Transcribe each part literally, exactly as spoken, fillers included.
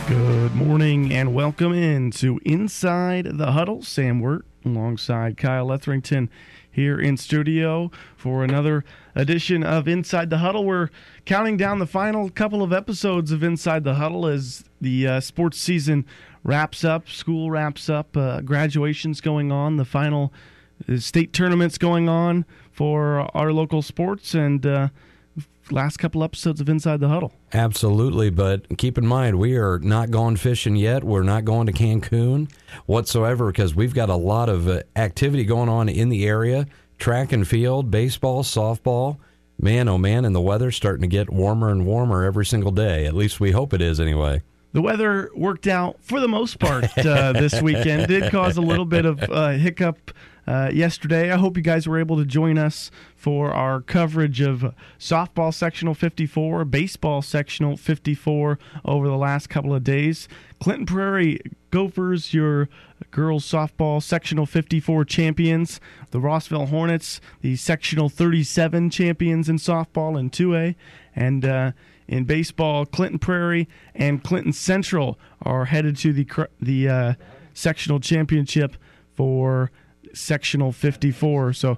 Good morning and welcome in to Inside the Huddle. Sam Wirt alongside Kyle Etherington here in studio for another edition of Inside the Huddle. We're counting down the final couple of episodes of Inside the Huddle as the uh, sports season wraps up, school wraps up, uh, graduations going on, the final uh, state tournaments going on for our local sports, and uh, last couple episodes of Inside the Huddle. Absolutely, but keep in mind, we are not going fishing yet. We're not going to Cancun whatsoever because we've got a lot of uh, activity going on in the area. Track and field, baseball, softball. Man, oh man, and the weather's starting to get warmer and warmer every single day. At least we hope it is anyway. The weather worked out for the most part uh, this weekend. Did cause a little bit of uh, hiccup uh, yesterday. I hope you guys were able to join us for our coverage of softball sectional fifty-four, baseball sectional fifty-four over the last couple of days. Clinton Prairie Gophers, your girls softball sectional fifty-four champions. The Rossville Hornets, the sectional thirty-seven champions in softball in two A. And uh, in baseball, Clinton Prairie and Clinton Central are headed to the the uh, sectional championship for sectional fifty-four. So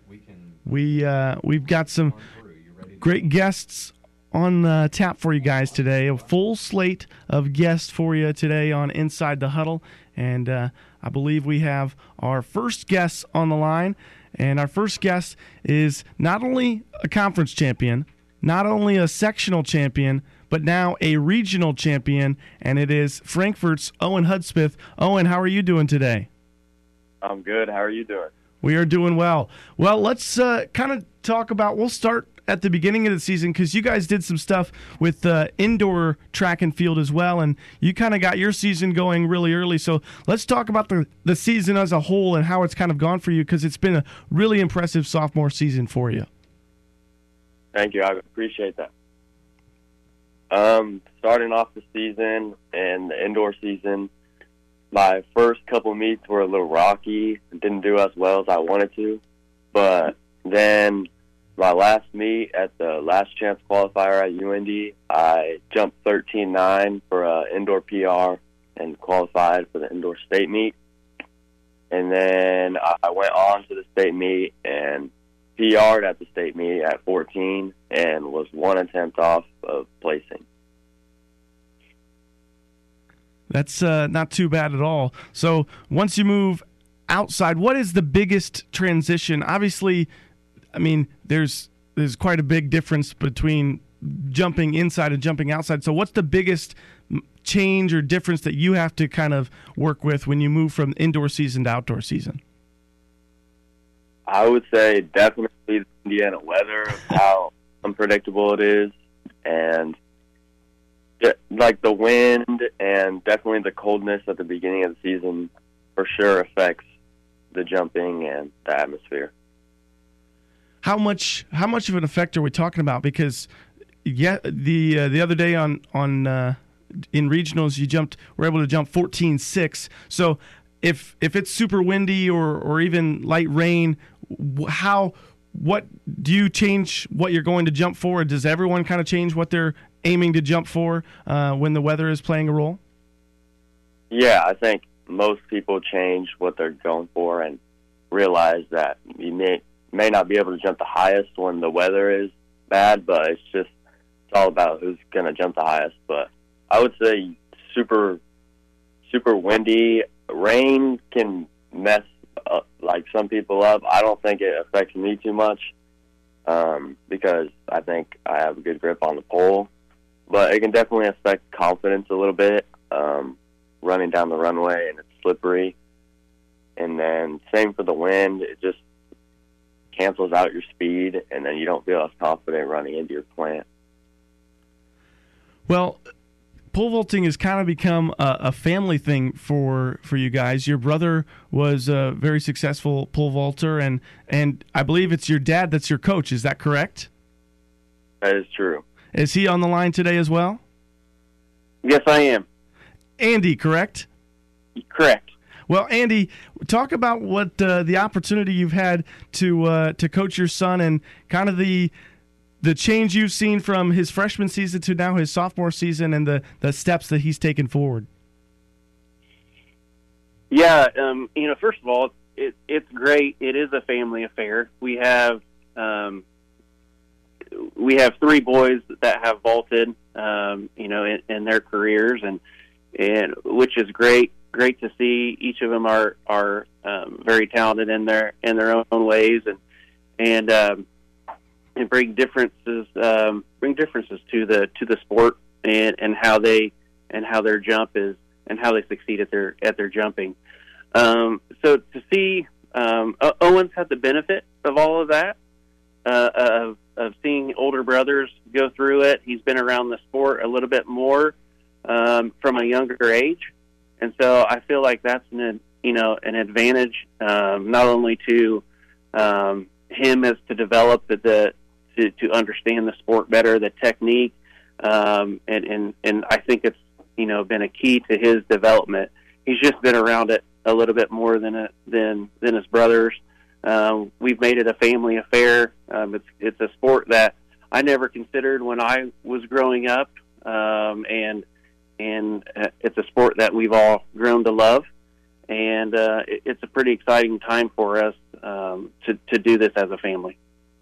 we uh, we've got some great guests on uh, tap for you guys today. A full slate of guests for you today on Inside the Huddle, and uh, I believe we have our first guest on the line. And our first guest is not only a conference champion, not only a sectional champion, but now a regional champion, and it is Frankfort's Owen Hudspeth. Owen, how are you doing today? I'm good. How are you doing? We are doing well. Well, let's uh, kind of talk about, we'll start at the beginning of the season because you guys did some stuff with uh, indoor track and field as well, and you kind of got your season going really early. So let's talk about the, the season as a whole and how it's kind of gone for you, because it's been a really impressive sophomore season for you. Thank you. I appreciate that. Um, starting off the season and the indoor season, my first couple meets were a little rocky. Didn't do as well as I wanted to. But then my last meet at the last chance qualifier at U N D, I jumped thirteen nine for an indoor P R and qualified for the indoor state meet. And then I went on to the state meet and P R'd at the state meet at fourteen and was one attempt off of placing. That's uh, not too bad at all. So once you move outside, what is the biggest transition? Obviously, I mean, there's there's quite a big difference between jumping inside and jumping outside. So what's the biggest change or difference that you have to kind of work with when you move from indoor season to outdoor season? I would say definitely the Indiana weather, how unpredictable it is, and like the wind and definitely the coldness at the beginning of the season for sure affects the jumping and the atmosphere. How much how much of an effect are we talking about? Because yeah, the uh, the other day on on uh, in regionals you jumped were able to jump fourteen six. So if if it's super windy or or even light rain, how what do you change what you're going to jump for? Does everyone kind of change what they're aiming to jump for uh, when the weather is playing a role? Yeah, I think most people change what they're going for and realize that you may may not be able to jump the highest when the weather is bad, but it's just it's all about who's going to jump the highest. But I would say super super windy rain can mess up, like some people up. I don't think it affects me too much um, because I think I have a good grip on the pole. But it can definitely affect confidence a little bit, um, running down the runway and it's slippery. And then same for the wind. It just cancels out your speed, and then you don't feel as confident running into your plant. Well, pole vaulting has kind of become a, a family thing for, for you guys. Your brother was a very successful pole vaulter, and, and I believe it's your dad that's your coach. Is that correct? That is true. Is he on the line today as well? Yes, I am. Andy, correct? Correct. Well, Andy, talk about what uh, the opportunity you've had to uh, to coach your son and kind of the the change you've seen from his freshman season to now his sophomore season and the, the steps that he's taken forward. Yeah, um, you know, first of all, it, it's great. It is a family affair. We have um, we have three boys that have vaulted, um, you know, in, in their careers, and and which is great. Great to see. Each of them are are um, very talented in their in their own ways, and and um, and bring differences um, bring differences to the to the sport and, and how they and how their jump is and how they succeed at their at their jumping. Um, so to see um, Owen's had the benefit of all of that, uh, of of seeing older brothers go through it. He's been around the sport a little bit more um, from a younger age. And so I feel like that's an, you know, an advantage, um, not only to um, him as to develop the, the to, to understand the sport better, the technique, um, and, and, and I think it's, you know, been a key to his development. He's just been around it a little bit more than a, than than his brothers. Um, we've made it a family affair. Um, it's it's a sport that I never considered when I was growing up, um, and. And uh, it's a sport that we've all grown to love, and uh, it, it's a pretty exciting time for us um, to, to do this as a family.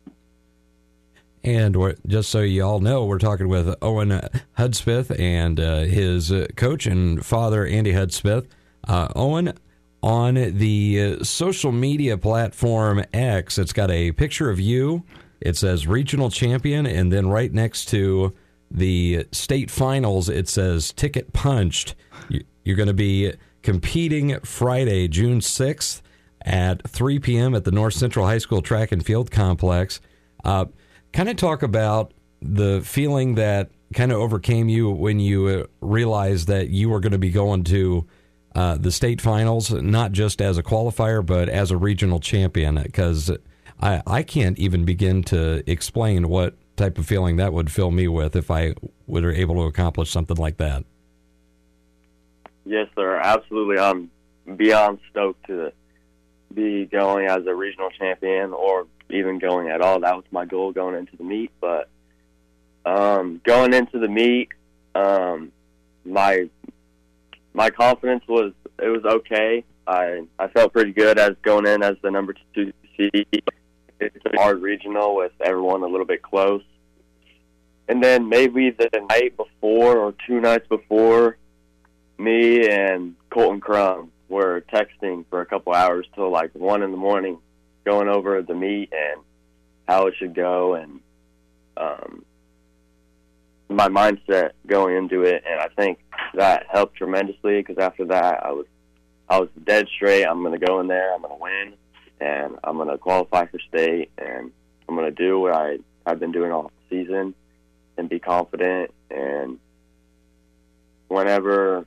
And we're, just so you all know, we're talking with Owen Hudspeth and uh, his uh, coach and father, Andy Hudspeth. Uh, Owen, on the uh, social media platform X, it's got a picture of you. It says regional champion, and then right next to the state finals, it says ticket punched. You're going to be competing Friday, June sixth at three p.m. at the North Central High School Track and Field Complex. Uh, kind of talk about the feeling that kind of overcame you when you uh, realized that you were going to be going to uh, the state finals, not just as a qualifier, but as a regional champion, because I, I can't even begin to explain what type of feeling that would fill me with if I were able to accomplish something like that. Yes, sir. Absolutely. I'm beyond stoked to be going as a regional champion or even going at all. That was my goal going into the meet. But um, going into the meet, um, my my confidence was it was okay. I I felt pretty good as going in as the number two seed. It's a hard regional with everyone a little bit close. And then maybe the night before or two nights before, me and Colton Crum were texting for a couple hours till like one in the morning, going over the meet and how it should go and um, my mindset going into it. And I think that helped tremendously because after that I was I was dead straight. I'm going to go in there. I'm going to win. And I'm going to qualify for state, and I'm going to do what I, I've been doing all season and be confident. And whenever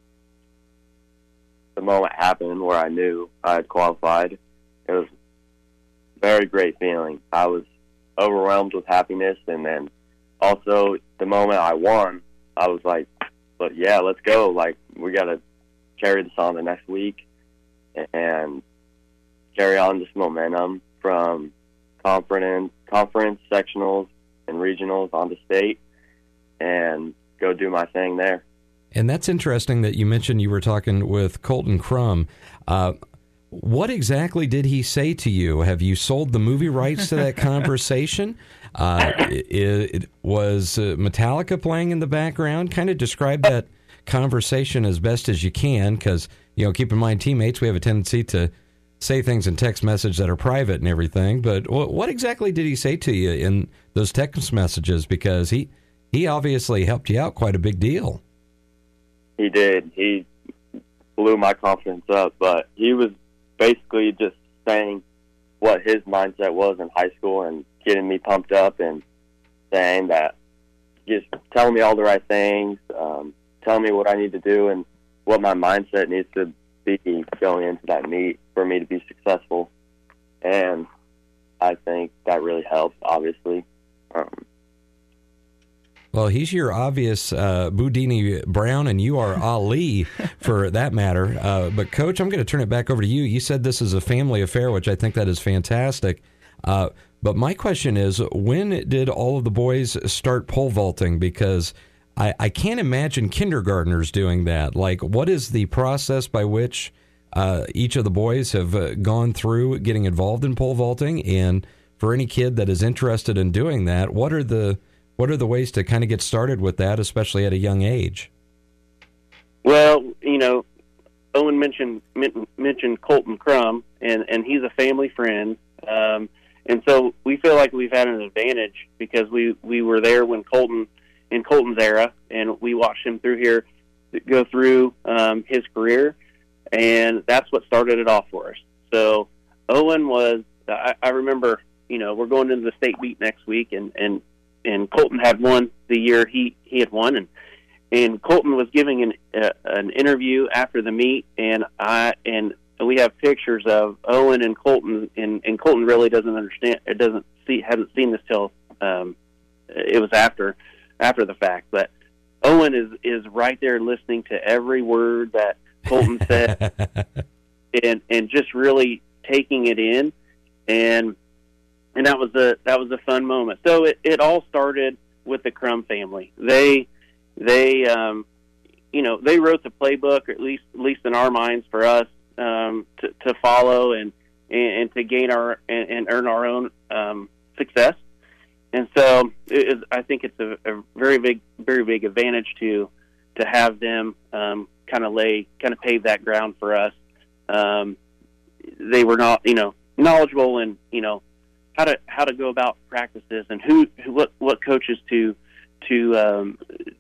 the moment happened where I knew I had qualified, it was a very great feeling. I was overwhelmed with happiness, and then also the moment I won, I was like, but yeah, let's go. Like, we got to carry this on the next week. And carry on this momentum from conference, conference, sectionals, and regionals on to state and go do my thing there. And that's interesting that you mentioned you were talking with Colton Crum. Uh, what exactly did he say to you? Have you sold the movie rights to that conversation? Uh, it, it was uh, Metallica playing in the background? Kind of describe that conversation as best as you can because, you know, keep in mind, teammates, we have a tendency to say things in text message that are private and everything, but what exactly did he say to you in those text messages? Because he, he obviously helped you out quite a big deal. He did. He blew my confidence up, but he was basically just saying what his mindset was in high school and getting me pumped up and saying that, just telling me all the right things, um, telling me what I need to do and what my mindset needs to be going into that meet for me to be successful. And I think that really helps, obviously. Um, well, he's your obvious uh, Boudini Brown, and you are Ali for that matter. Uh, but, Coach, I'm going to turn it back over to you. You said this is a family affair, which I think that is fantastic. Uh, But my question is, when did all of the boys start pole vaulting? Because I, I can't imagine kindergartners doing that. Like, what is the process by which uh, each of the boys have uh, gone through getting involved in pole vaulting? And for any kid that is interested in doing that, what are the what are the ways to kind of get started with that, especially at a young age? Well, you know, Owen mentioned mentioned Colton Crum, and, and he's a family friend. Um, and so we feel like we've had an advantage because we, we were there when Colton, in Colton's era, and we watched him through here go through um, his career, and that's what started it off for us. So Owen was, I, I remember, you know, we're going into the state meet next week, and, and, and Colton had won the year he, he had won, and and Colton was giving an uh, an interview after the meet, and I and we have pictures of Owen and Colton, and, and Colton really doesn't understand, it doesn't see, hasn't seen this till um, it was after after the fact, but Owen is is right there listening to every word that Colton said, and and just really taking it in, and and that was a that was a fun moment. So it, it all started with the Crum family. They They, um, you know, they wrote the playbook, or at least, at least in our minds, for us um, to, to follow and, and, and to gain our and, and earn our own um, success. And so, it is, I think it's a, a very big, very big advantage to to have them um, kind of lay, kind of pave that ground for us. Um, they were not, you know, knowledgeable in, you know, how to how to go about practices and who, who what what coaches to to um,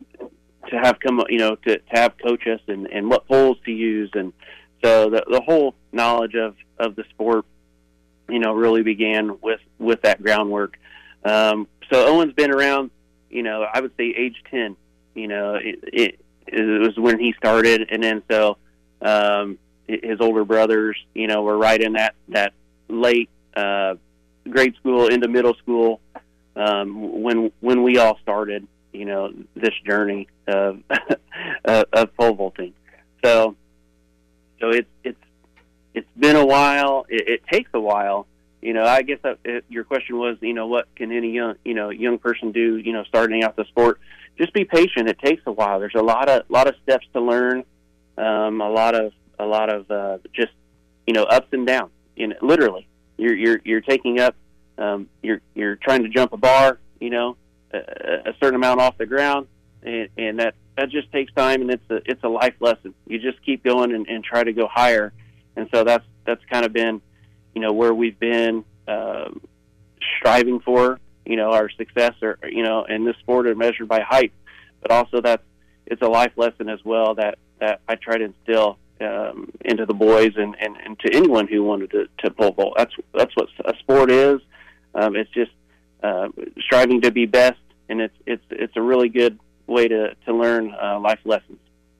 to have come, you know, to, to have coach us and, and what poles to use. And so the, the whole knowledge of, of the sport, you know, really began with, with that groundwork. Um, so Owen's been around, you know, I would say age ten, you know, it, it, it was when he started. And then, so um, his older brothers, you know, were right in that, that late uh, grade school into middle school um, when, when we all started, you know, this journey of of pole vaulting. So, so it's it's it's been a while. It, it takes a while. You know, I guess that, it, your question was, you know, what can any young, you know, young person do? You know, starting out the sport, just be patient. It takes a while. There's a lot of lot of steps to learn. Um, a lot of a lot of uh, just, you know, ups and downs. You know, literally, you're you're you're taking up. Um, you're you're trying to jump a bar. You know. A, a certain amount off the ground, and, and that, that just takes time, and it's a it's a life lesson. You just keep going and, and try to go higher, and so that's that's kind of been, you know, where we've been uh, striving for, you know, our success, or you know, in this sport are measured by height, but also that's it's a life lesson as well that, that I try to instill um, into the boys and, and, and to anyone who wanted to, to pole vault. That's that's what a sport is. Um, it's just uh, striving to be best. And it's it's it's a really good way to to learn uh, life lessons.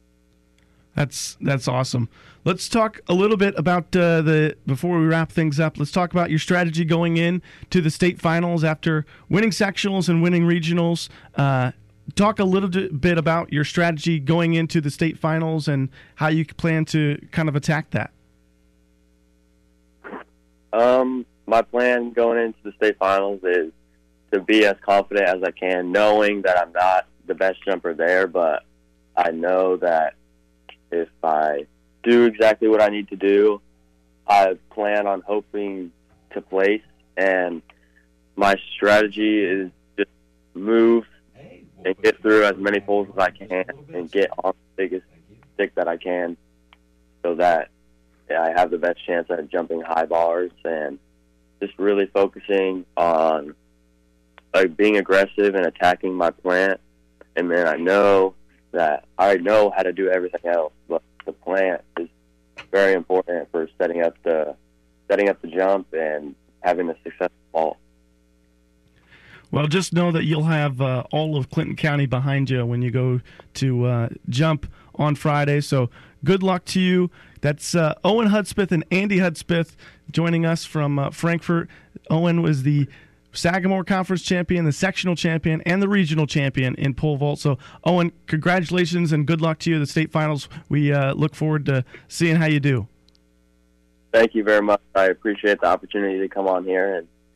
That's that's awesome. Let's talk a little bit about uh, the before we wrap things up. Let's talk about your strategy going in to the state finals after winning sectionals and winning regionals. Uh, talk a little bit about your strategy going into the state finals and how you plan to kind of attack that. Um, my plan going into the state finals is to be as confident as I can, knowing that I'm not the best jumper there, but I know that if I do exactly what I need to do, I plan on hoping to place, and my strategy is just move and get through as many poles as I can and get on the biggest stick that I can so that yeah, I have the best chance at jumping high bars, and just really focusing on like being aggressive and attacking my plant. And then I know that I know how to do everything else, but the plant is very important for setting up the setting up the jump and having a successful fall. Well, just know that you'll have uh, all of Clinton County behind you when you go to uh, jump on Friday. So good luck to you. That's uh, Owen Hudspeth and Andy Hudspeth joining us from uh, Frankfort. Owen was the Sagamore Conference champion, the sectional champion, and the regional champion in pole vault. So, Owen, congratulations and good luck to you at the state finals. We uh, look forward to seeing how you do. Thank you very much. I appreciate the opportunity to come on here and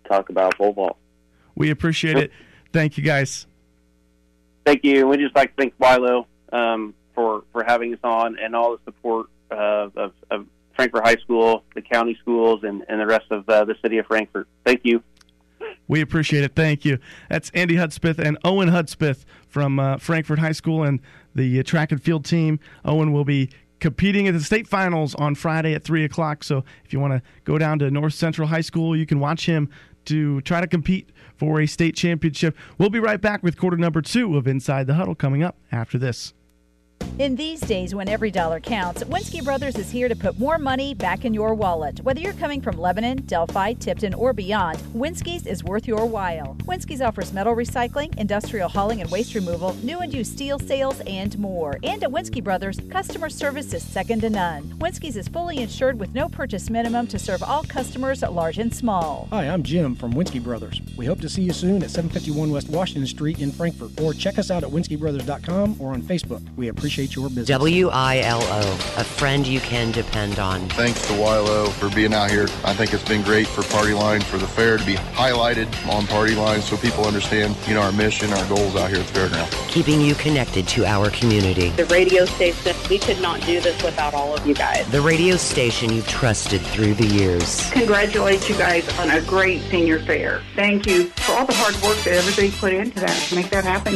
talk about pole vault. We appreciate it. Thank you, guys. Thank you. We'd just like to thank Wilo um, for, for having us on and all the support uh, of, of Frankfort High School, the county schools, and, and the rest of uh, the city of Frankfort. Thank you. We appreciate it. Thank you. That's Andy Hudspeth and Owen Hudspeth from uh, Frankfort High School and the uh, track and field team. Owen will be competing at the state finals on Friday at three o'clock. So if you want to go down to North Central High School, you can watch him to try to compete for a state championship. We'll be right back with quarter number two of Inside the Huddle coming up after this. In these days when every dollar counts, Winsky Brothers is here to put more money back in your wallet. Whether you're coming from Lebanon, Delphi, Tipton, or beyond, Winsky's is worth your while. Winsky's offers metal recycling, industrial hauling and waste removal, new and used steel sales, and more. And at Winsky Brothers, customer service is second to none. Winsky's is fully insured with no purchase minimum to serve all customers, large and small. Hi, I'm Jim from Winsky Brothers. We hope to see you soon at seven fifty-one West Washington Street in Frankfort, or check us out at winsky brothers dot com or on Facebook. We appreciate your business. W I L O, a friend you can depend on. Thanks to Wilo for being out here. I think it's been great for Party Line, for the fair to be highlighted on Party Line so people understand, you know, our mission, our goals out here at the fairground. Keeping you connected to our community. The radio station, we could not do this without all of you guys. The radio station you've trusted through the years. Congratulate you guys on a great senior fair. Thank you for all the hard work that everybody put into that to make that happen.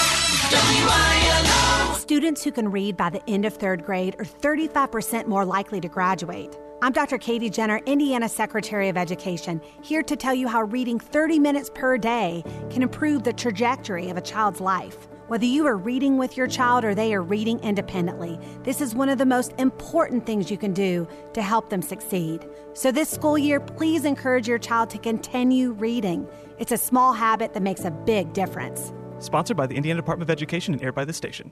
W I L O. Students who can read by the end of third grade are thirty-five percent more likely to graduate. I'm Doctor Katie Jenner, Indiana Secretary of Education, here to tell you how reading thirty minutes per day can improve the trajectory of a child's life. Whether you are reading with your child or they are reading independently, this is one of the most important things you can do to help them succeed. So this school year, please encourage your child to continue reading. It's a small habit that makes a big difference. Sponsored by the Indiana Department of Education and aired by this station.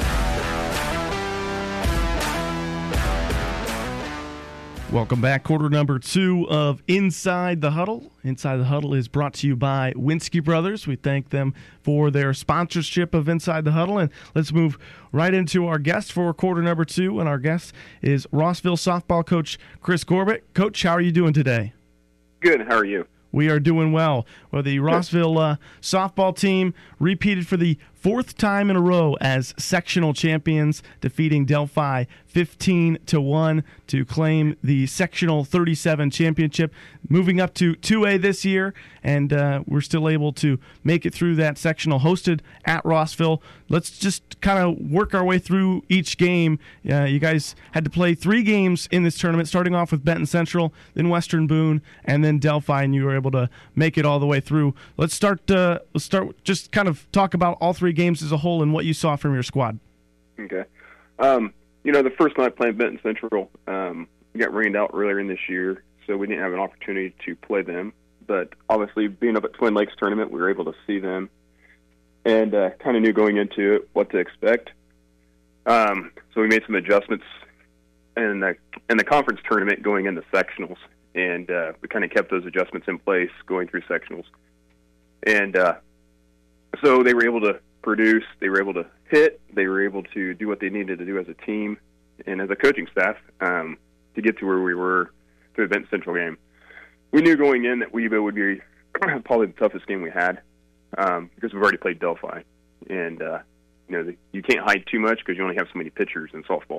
Welcome back. Quarter number two of Inside the Huddle. Inside the Huddle is brought to you by Winsky Brothers. We thank them for their sponsorship of Inside the Huddle. And let's move right into our guest for quarter number two. And our guest is Rossville softball coach Chris Gorbett. Coach, how are you doing today? Good. How are you? We are doing well. Well, the Rossville uh, softball team repeated for the fourth time in a row as sectional champions, defeating Delphi fifteen to one to claim the sectional thirty-seven championship, moving up to two A this year, and uh, we're still able to make it through that sectional hosted at Rossville. Let's just kind of work our way through each game. Uh, you guys had to play three games in this tournament, starting off with Benton Central, then Western Boone, and then Delphi, and you were able to make it all the way through. Let's start. Uh, let's start. Just kind of talk about all three games as a whole and what you saw from your squad. Okay. Um, you know, the first night playing Benton Central, um, we got rained out earlier in this year, so we didn't have an opportunity to play them. But obviously, being up at Twin Lakes tournament, we were able to see them and uh, kind of knew going into it what to expect. Um, so we made some adjustments in the, in the conference tournament going into sectionals, and uh, we kind of kept those adjustments in place going through sectionals. And uh, so they were able to produce, they were able to hit, they were able to do what they needed to do as a team and as a coaching staff um, to get to where we were to the Benton Central game. We knew going in that Weebo would be probably the toughest game we had um, because we've already played Delphi. And, uh, you know, the, you can't hide too much because you only have so many pitchers in softball.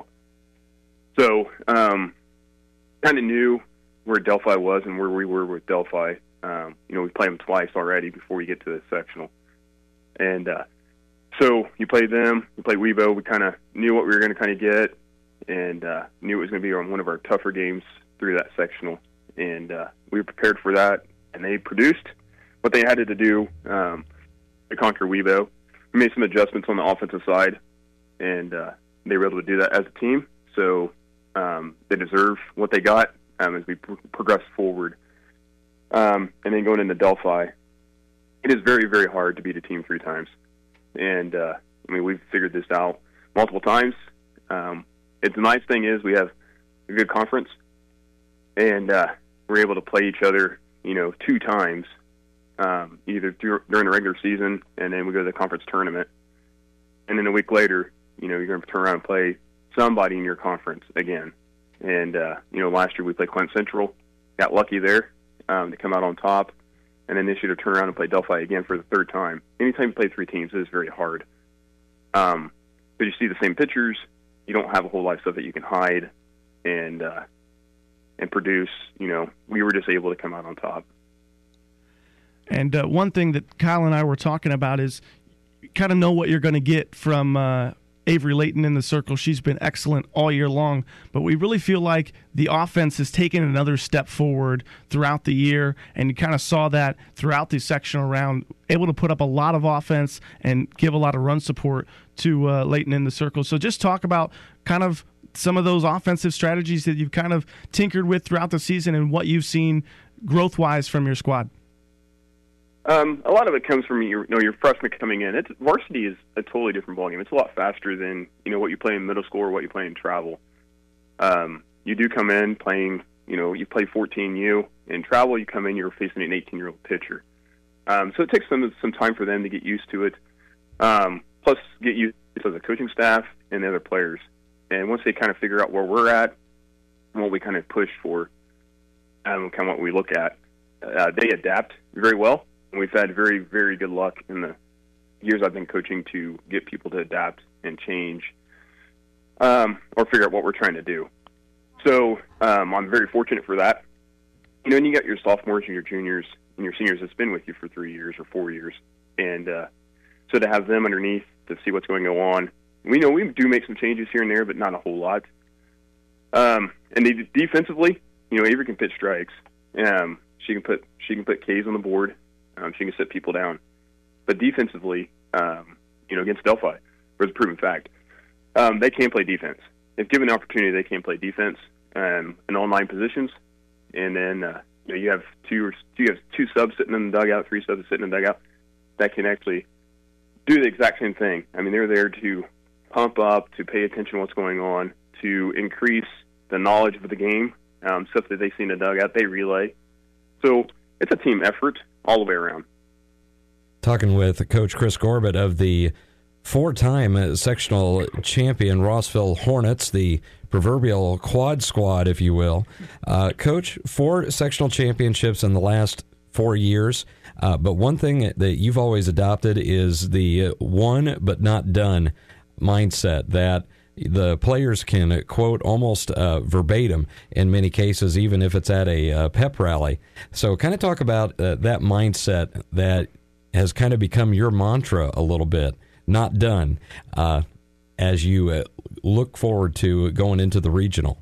So um, kind of knew where Delphi was and where we were with Delphi. Um, you know, we played them twice already before we get to the sectional. And uh, so you played them, you played Weebo. We kind of knew what we were going to kind of get and uh, knew it was going to be on one of our tougher games through that sectional. And uh, we were prepared for that, and they produced what they had to do um, to conquer Weebo. We made some adjustments on the offensive side, and uh, they were able to do that as a team. So um, they deserve what they got um, as we pr- progress forward. Um, and then going into Delphi, it is very, very hard to beat a team three times. And, uh, I mean, we've figured this out multiple times. Um, it's the nice thing is we have a good conference, and uh, we're able to play each other, you know, two times, um, either through, during the regular season, and then we go to the conference tournament. And then a week later, you know, you're going to turn around and play somebody in your conference again. And, uh, you know, last year we played Clinton Central, got lucky there um, to come out on top. and then this year to turn around and play Delphi again for the third time. Anytime you play three teams, it is very hard. Um, but you see the same pictures. You don't have a whole lot of stuff that you can hide and uh, and produce. You know, we were just able to come out on top. And uh, one thing that Kyle and I were talking about is you kind of know what you're going to get from uh, Avery Layton in the circle. She's been excellent all year long, but we really feel like the offense has taken another step forward throughout the year, and you kind of saw that throughout the sectional round, able to put up a lot of offense and give a lot of run support to uh, Layton in the circle. So just talk about kind of some of those offensive strategies that you've kind of tinkered with throughout the season and what you've seen growth-wise from your squad. Um, a lot of it comes from your, you know, your freshmen coming in. It's, varsity is a totally different ballgame. It's a lot faster than, you know, what you play in middle school or what you play in travel. Um, you do come in playing, you know, you play fourteen U. In travel, you come in, you're facing an eighteen-year-old pitcher. Um, so it takes some some time for them to get used to it, um, plus get used to the coaching staff and the other players. And once they kind of figure out where we're at and what we kind of push for, um, kind of what we look at, uh, they adapt very well. We've had very, very good luck in the years I've been coaching to get people to adapt and change um, or figure out what we're trying to do. So um, I'm very fortunate for that. You know, and you got your sophomores and your juniors and your seniors that's been with you for three years or four years. And uh, so to have them underneath to see what's going to go on. We know we do make some changes here and there, but not a whole lot. Um, and they, defensively, you know, Avery can pitch strikes. Um, she can put she can put Ks on the board. Um, she can sit people down. But defensively, um, you know, against Delphi, it was a proven fact. Um, they can play defense. If given the opportunity, they can play defense um, in all nine positions. And then uh, you know, you have two or you have two subs sitting in the dugout, three subs sitting in the dugout that can actually do the exact same thing. I mean, they're there to pump up, to pay attention to what's going on, to increase the knowledge of the game, um, stuff that they see in the dugout, they relay. So it's a team effort all the way around. Talking with Coach Chris Gorbett of the four-time sectional champion Rossville Hornets, the proverbial quad squad, if you will. Uh, Coach, four sectional championships in the last four years, uh, but one thing that you've always adopted is the one but not done mindset that the players can quote almost uh, verbatim in many cases, even if it's at a uh, pep rally. So kind of talk about uh, that mindset that has kind of become your mantra a little bit, not done, uh, as you uh, look forward to going into the regional.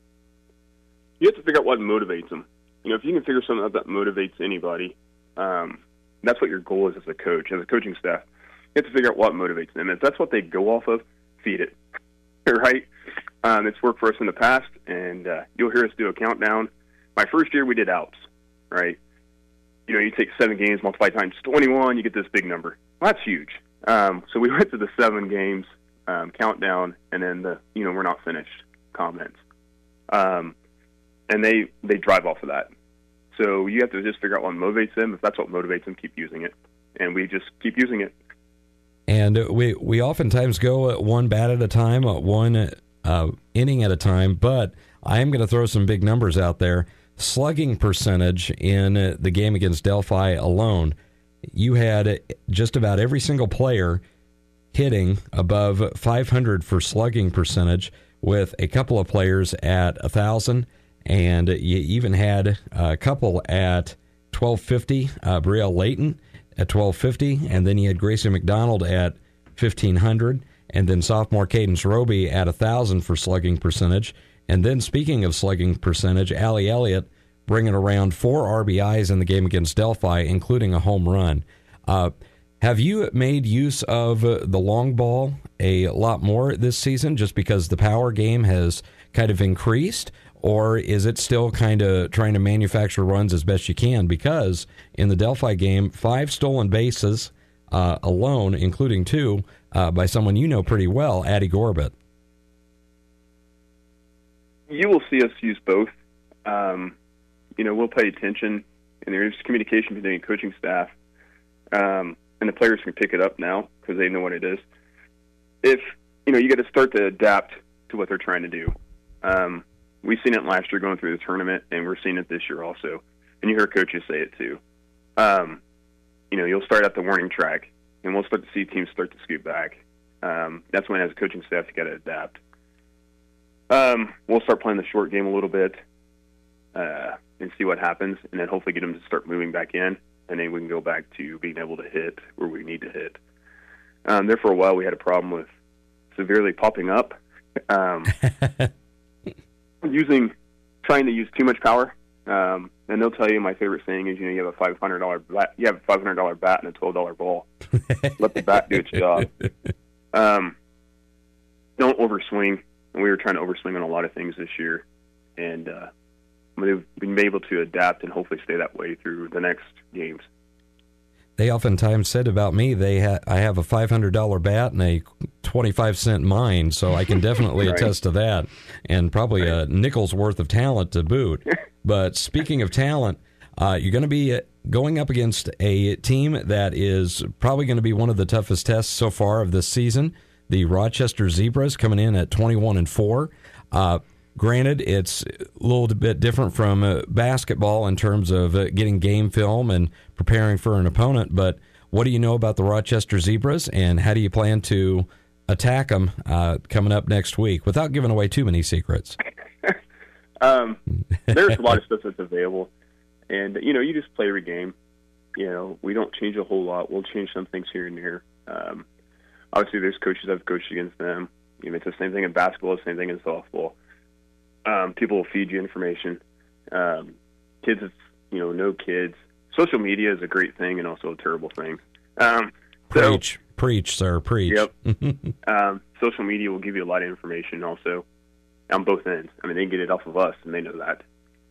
You have to figure out what motivates them. You know, if you can figure something out that motivates anybody, um, that's what your goal is as a coach, as a coaching staff. You have to figure out what motivates them. If that's what they go off of, feed it. Right? Um, it's worked for us in the past, and uh, you'll hear us do a countdown. My first year, we did Alps, right? You know, you take seven games, multiply times twenty-one, you get this big number. Well, that's huge. Um, so we went to the seven games um, countdown, and then the, you know, we're not finished comments. Um, and they, they drive off of that. So you have to just figure out what motivates them. If that's what motivates them, keep using it. And we just keep using it. And we we oftentimes go one bat at a time, one uh, inning at a time, but I am going to throw some big numbers out there. Slugging percentage in the game against Delphi alone, you had just about every single player hitting above five hundred for slugging percentage, with a couple of players at one thousand, and you even had a couple at twelve fifty, uh, Brielle Layton at twelve fifty, and then you had Gracie McDonald at fifteen hundred, and then sophomore Cadence Roby at one thousand for slugging percentage. And then speaking of slugging percentage, Allie Elliott bringing around four R B Is in the game against Delphi, including a home run. Uh, have you made use of uh, the long ball a lot more this season just because the power game has kind of increased? Or is it still kind of trying to manufacture runs as best you can? Because in the Delphi game, five stolen bases uh, alone, including two uh, by someone you know pretty well, Addie Gorbett. You will see us use both. Um, you know, we'll pay attention, and there's communication between the coaching staff, um, and the players can pick it up now because they know what it is. If, you know, you got to start to adapt to what they're trying to do. Um, We've seen it last year going through the tournament, and we're seeing it this year also. And you hear coaches say it too. um, you know, you'll start at the warning track, and we'll start to see teams start to scoot back. Um, that's when, as a coaching staff, you got to adapt. Um, we'll start playing the short game a little bit uh, and see what happens, and then hopefully get them to start moving back in, and then we can go back to being able to hit where we need to hit. Um, there for a while, we had a problem with severely popping up, um, using, trying to use too much power. Um, and they'll tell you my favorite saying is, you know, you have a five hundred dollars bat, you have a five hundred dollars bat and a twelve dollars ball. Let the bat do its job. Um, don't overswing. And we were trying to overswing on a lot of things this year, and uh, we've been able to adapt and hopefully stay that way through the next games. They oftentimes said about me, they ha- I have a five hundred dollars bat and a twenty-five cent mind, so I can definitely right. attest to that, and probably right. a nickel's worth of talent to boot. But speaking of talent, uh, you're going to be going up against a team that is probably going to be one of the toughest tests so far of this season. The Rochester Zebras coming in at twenty-one and four. Uh, granted, it's a little bit different from uh, basketball in terms of uh, getting game film and preparing for an opponent. But what do you know about the Rochester Zebras, and how do you plan to attack them uh, coming up next week without giving away too many secrets? um, there's a lot of stuff that's available, and you know, you just play every game. You know, we don't change a whole lot. We'll change some things here and there. Um, Obviously, there's coaches I've coached against them. You know, it's the same thing in basketball, the same thing in softball. Um, people will feed you information. Um, kids, it's, you know, no kids. Social media is a great thing and also a terrible thing. Um, preach, so, preach, sir, preach. Yep. um, social media will give you a lot of information also on both ends. I mean, they can get it off of us, and they know that.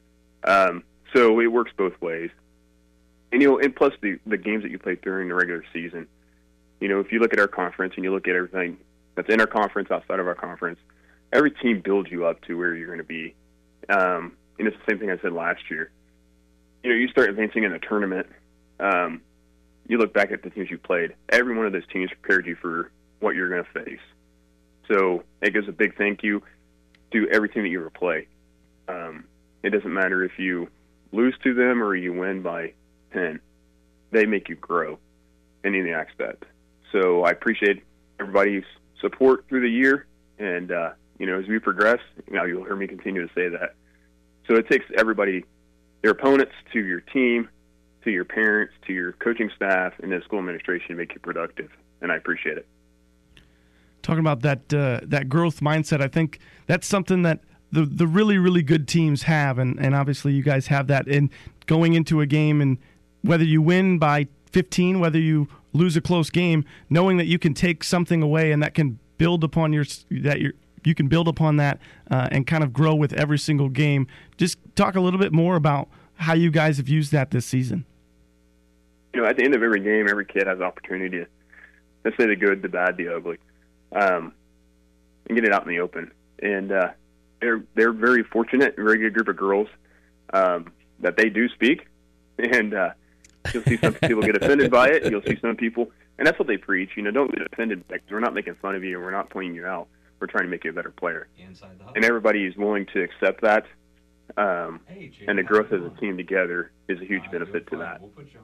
Um, so it works both ways. And, you know, and plus the, the games that you play during the regular season. You know, if you look at our conference and you look at everything that's in our conference, outside of our conference, every team builds you up to where you're going to be. Um, and it's the same thing I said last year. You know, you start advancing in a tournament, um, you look back at the teams you played. Every one of those teams prepared you for what you're going to face. So it gives a big thank you to every team that you ever play. Um, it doesn't matter if you lose to them or you win by ten. They make you grow in any aspect. So I appreciate everybody's support through the year, and uh, you know, as we progress, you know, you'll hear me continue to say that. So it takes everybody, your opponents, to your team, to your parents, to your coaching staff, and the school administration to make you productive, and I appreciate it. Talking about that uh, that growth mindset, I think that's something that the the really really good teams have, and, and obviously you guys have that. And going into a game, and whether you win by fifteen, whether you lose a close game, knowing that you can take something away and that can build upon your that you you can build upon that uh, and kind of grow with every single game. Just talk a little bit more about how you guys have used that this season. You know, at the end of every game, every kid has an opportunity to, let's say, the good, the bad, the ugly, um, and get it out in the open. And uh, they're they're very fortunate, a very good group of girls um, that they do speak, and uh, you'll see some people get offended by it. You'll see some people, and that's what they preach. You know, don't get offended. Like, we're not making fun of you, and we're not pointing you out. We're trying to make you a better player. And everybody is willing to accept that. Um, and the growth as a team together is a huge benefit to that.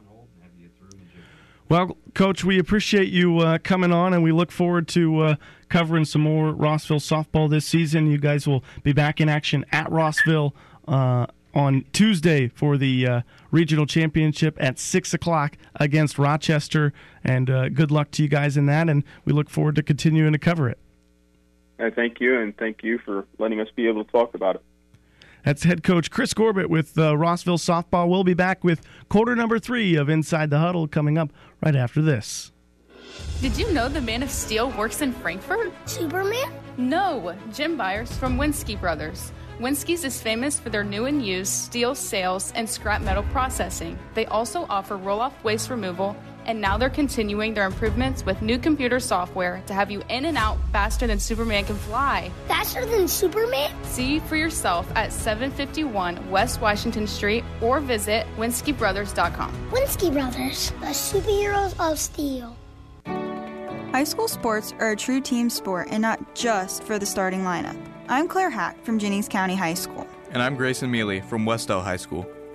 Well, Coach, we appreciate you uh, coming on, and we look forward to uh, covering some more Rossville softball this season. You guys will be back in action at Rossville uh, on Tuesday for the uh, regional championship at six o'clock against Rochester. And uh, good luck to you guys in that, and we look forward to continuing to cover it. I thank you, and thank you for letting us be able to talk about it. That's head coach Chris Corbett with uh, Rossville softball. We'll be back with quarter number three of Inside the Huddle coming up right after this. Did you know the Man of Steel works in Frankfort? Superman? No, Jim Byers from Winsky Brothers. Winsky's is famous for their new and used steel sales and scrap metal processing. They also offer roll-off waste removal, and now they're continuing their improvements with new computer software to have you in and out faster than Superman can fly. Faster than Superman? See for yourself at seven fifty-one West Washington Street or visit Winsky Brothers dot com. Winsky Brothers, the superheroes of steel. High school sports are a true team sport and not just for the starting lineup. I'm Claire Hack from Jennings County High School. And I'm Grayson Mealy from Westell High School.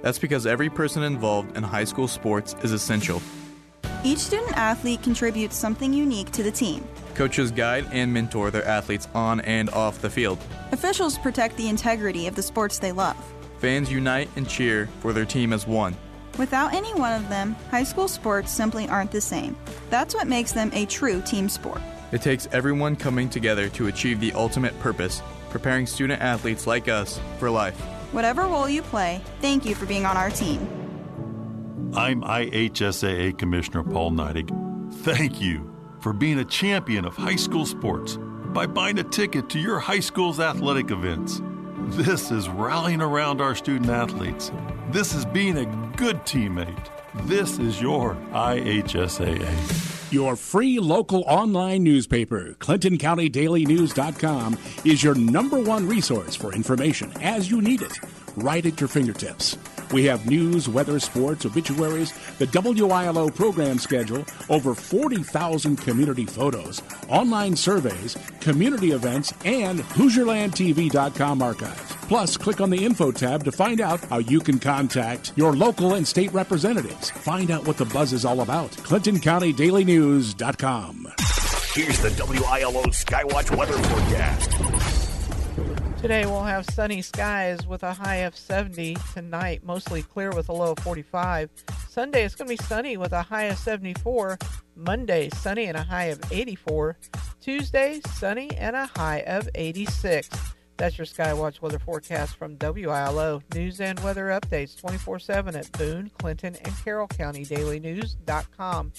That's because every person involved in high school sports is essential. Each student-athlete contributes something unique to the team. Coaches guide and mentor their athletes on and off the field. Officials protect the integrity of the sports they love. Fans unite and cheer for their team as one. Without any one of them, high school sports simply aren't the same. That's what makes them a true team sport. It takes everyone coming together to achieve the ultimate purpose, preparing student-athletes like us for life. Whatever role you play, thank you for being on our team. I'm I H S A A Commissioner Paul Neidig. Thank you for being a champion of high school sports by buying a ticket to your high school's athletic events. This is rallying around our student athletes. This is being a good teammate. This is your I H S A A. Your free local online newspaper, Clinton County Daily News dot com, is your number one resource for information as you need it, right at your fingertips. We have news, weather, sports, obituaries, the W I L O program schedule, over forty thousand community photos, online surveys, community events, and Hoosier Land T V dot com archives. Plus, click on the info tab to find out how you can contact your local and state representatives. Find out what the buzz is all about. Clinton County Daily News dot com. Here's the W I L O Skywatch weather forecast. Today we'll have sunny skies with a high of seventy. Tonight, mostly clear with a low of forty-five. Sunday, it's going to be sunny with a high of seventy-four. Monday, sunny and a high of eighty-four. Tuesday, sunny and a high of eighty-six. That's your Skywatch weather forecast from W I L O. News and weather updates twenty-four seven at Boone, Clinton, and Carroll County Daily News dot com.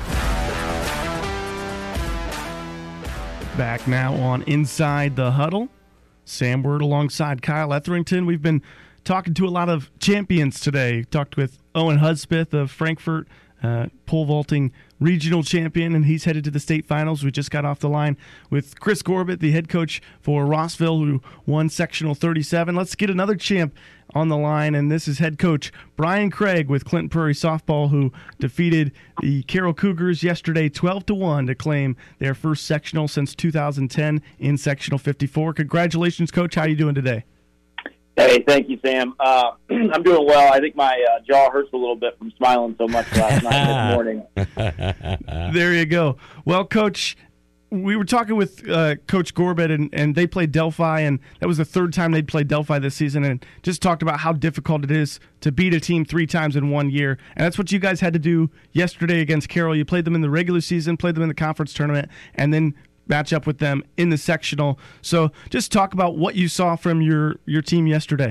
Back now on Inside the Huddle. Sam Word alongside Kyle Etherington. We've been talking to a lot of champions today. Talked with Owen Hudspeth of Frankfort, uh, pole vaulting regional champion, and he's headed to the state finals. We just got off the line with Chris Gorbett, the head coach for Rossville, who won sectional thirty-seven. Let's get another champ on the line, and this is head coach Brian Craig with Clinton Prairie Softball, who defeated the Carroll Cougars yesterday twelve to one to claim their first sectional since two thousand ten in sectional fifty-four. Congratulations, Coach. How are you doing today? Hey, thank you, Sam. Uh, I'm doing well. I think my uh, jaw hurts a little bit from smiling so much last night and this morning. There you go. Well, Coach, we were talking with uh, Coach Gorbett, and, and they played Delphi, and that was the third time they'd played Delphi this season, and just talked about how difficult it is to beat a team three times in one year. And that's what you guys had to do yesterday against Carroll. You played them in the regular season, played them in the conference tournament, and then match up with them in the sectional. So just talk about what you saw from your, your team yesterday.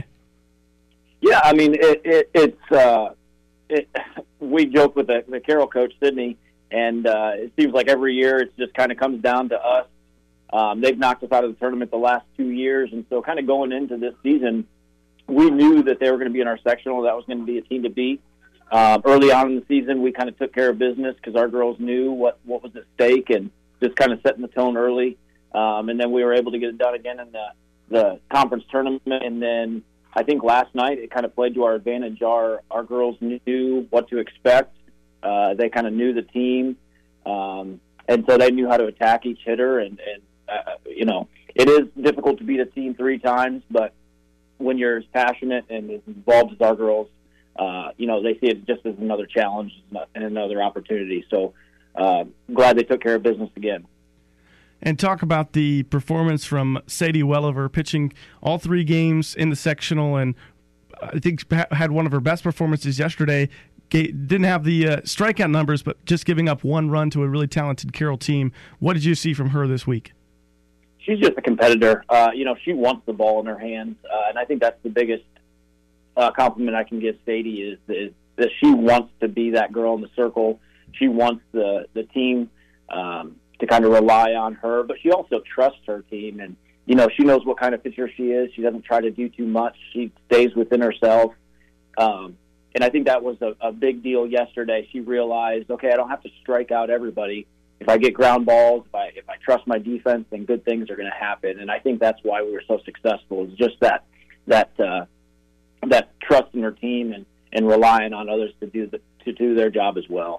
Yeah, I mean, it, it, it's uh, it, we joke with the, the Carroll coach, Sydney, and uh, it seems like every year it just kind of comes down to us. Um, they've knocked us out of the tournament the last two years, and so kind of going into this season, we knew that they were going to be in our sectional. That was going to be a team to beat. Um, early on in the season, we kind of took care of business because our girls knew what, what was at stake, and just kind of setting the tone early. Um, and then we were able to get it done again in the, the conference tournament. And then I think last night it kind of played to our advantage. Our, our girls knew what to expect. Uh, they kind of knew the team. Um, and so they knew how to attack each hitter. And, and uh, you know, it is difficult to beat a team three times, but when you're as passionate and as involved as our girls, uh, you know, they see it just as another challenge and another opportunity. So, Uh, glad they took care of business again. And talk about the performance from Sadie Welliver, pitching all three games in the sectional, and I think had one of her best performances yesterday. Didn't have the uh, strikeout numbers, but just giving up one run to a really talented Carroll team. What did you see from her this week? She's just a competitor. Uh, you know, she wants the ball in her hands, uh, and I think that's the biggest uh, compliment I can give Sadie is, is that she wants to be that girl in the circle. She wants the, the team um, to kind of rely on her, but she also trusts her team. And, you know, she knows what kind of pitcher she is. She doesn't try to do too much. She stays within herself. Um, and I think that was a, a big deal yesterday. She realized, okay, I don't have to strike out everybody. If I get ground balls, if I, if I trust my defense, then good things are going to happen. And I think that's why we were so successful, is just that that uh, that trust in her team and, and relying on others to do the, to do their job as well.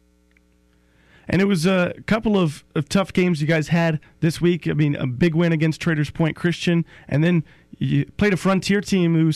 And it was a couple of, of tough games you guys had this week. I mean, a big win against Traders Point Christian, and then you played a Frontier team who's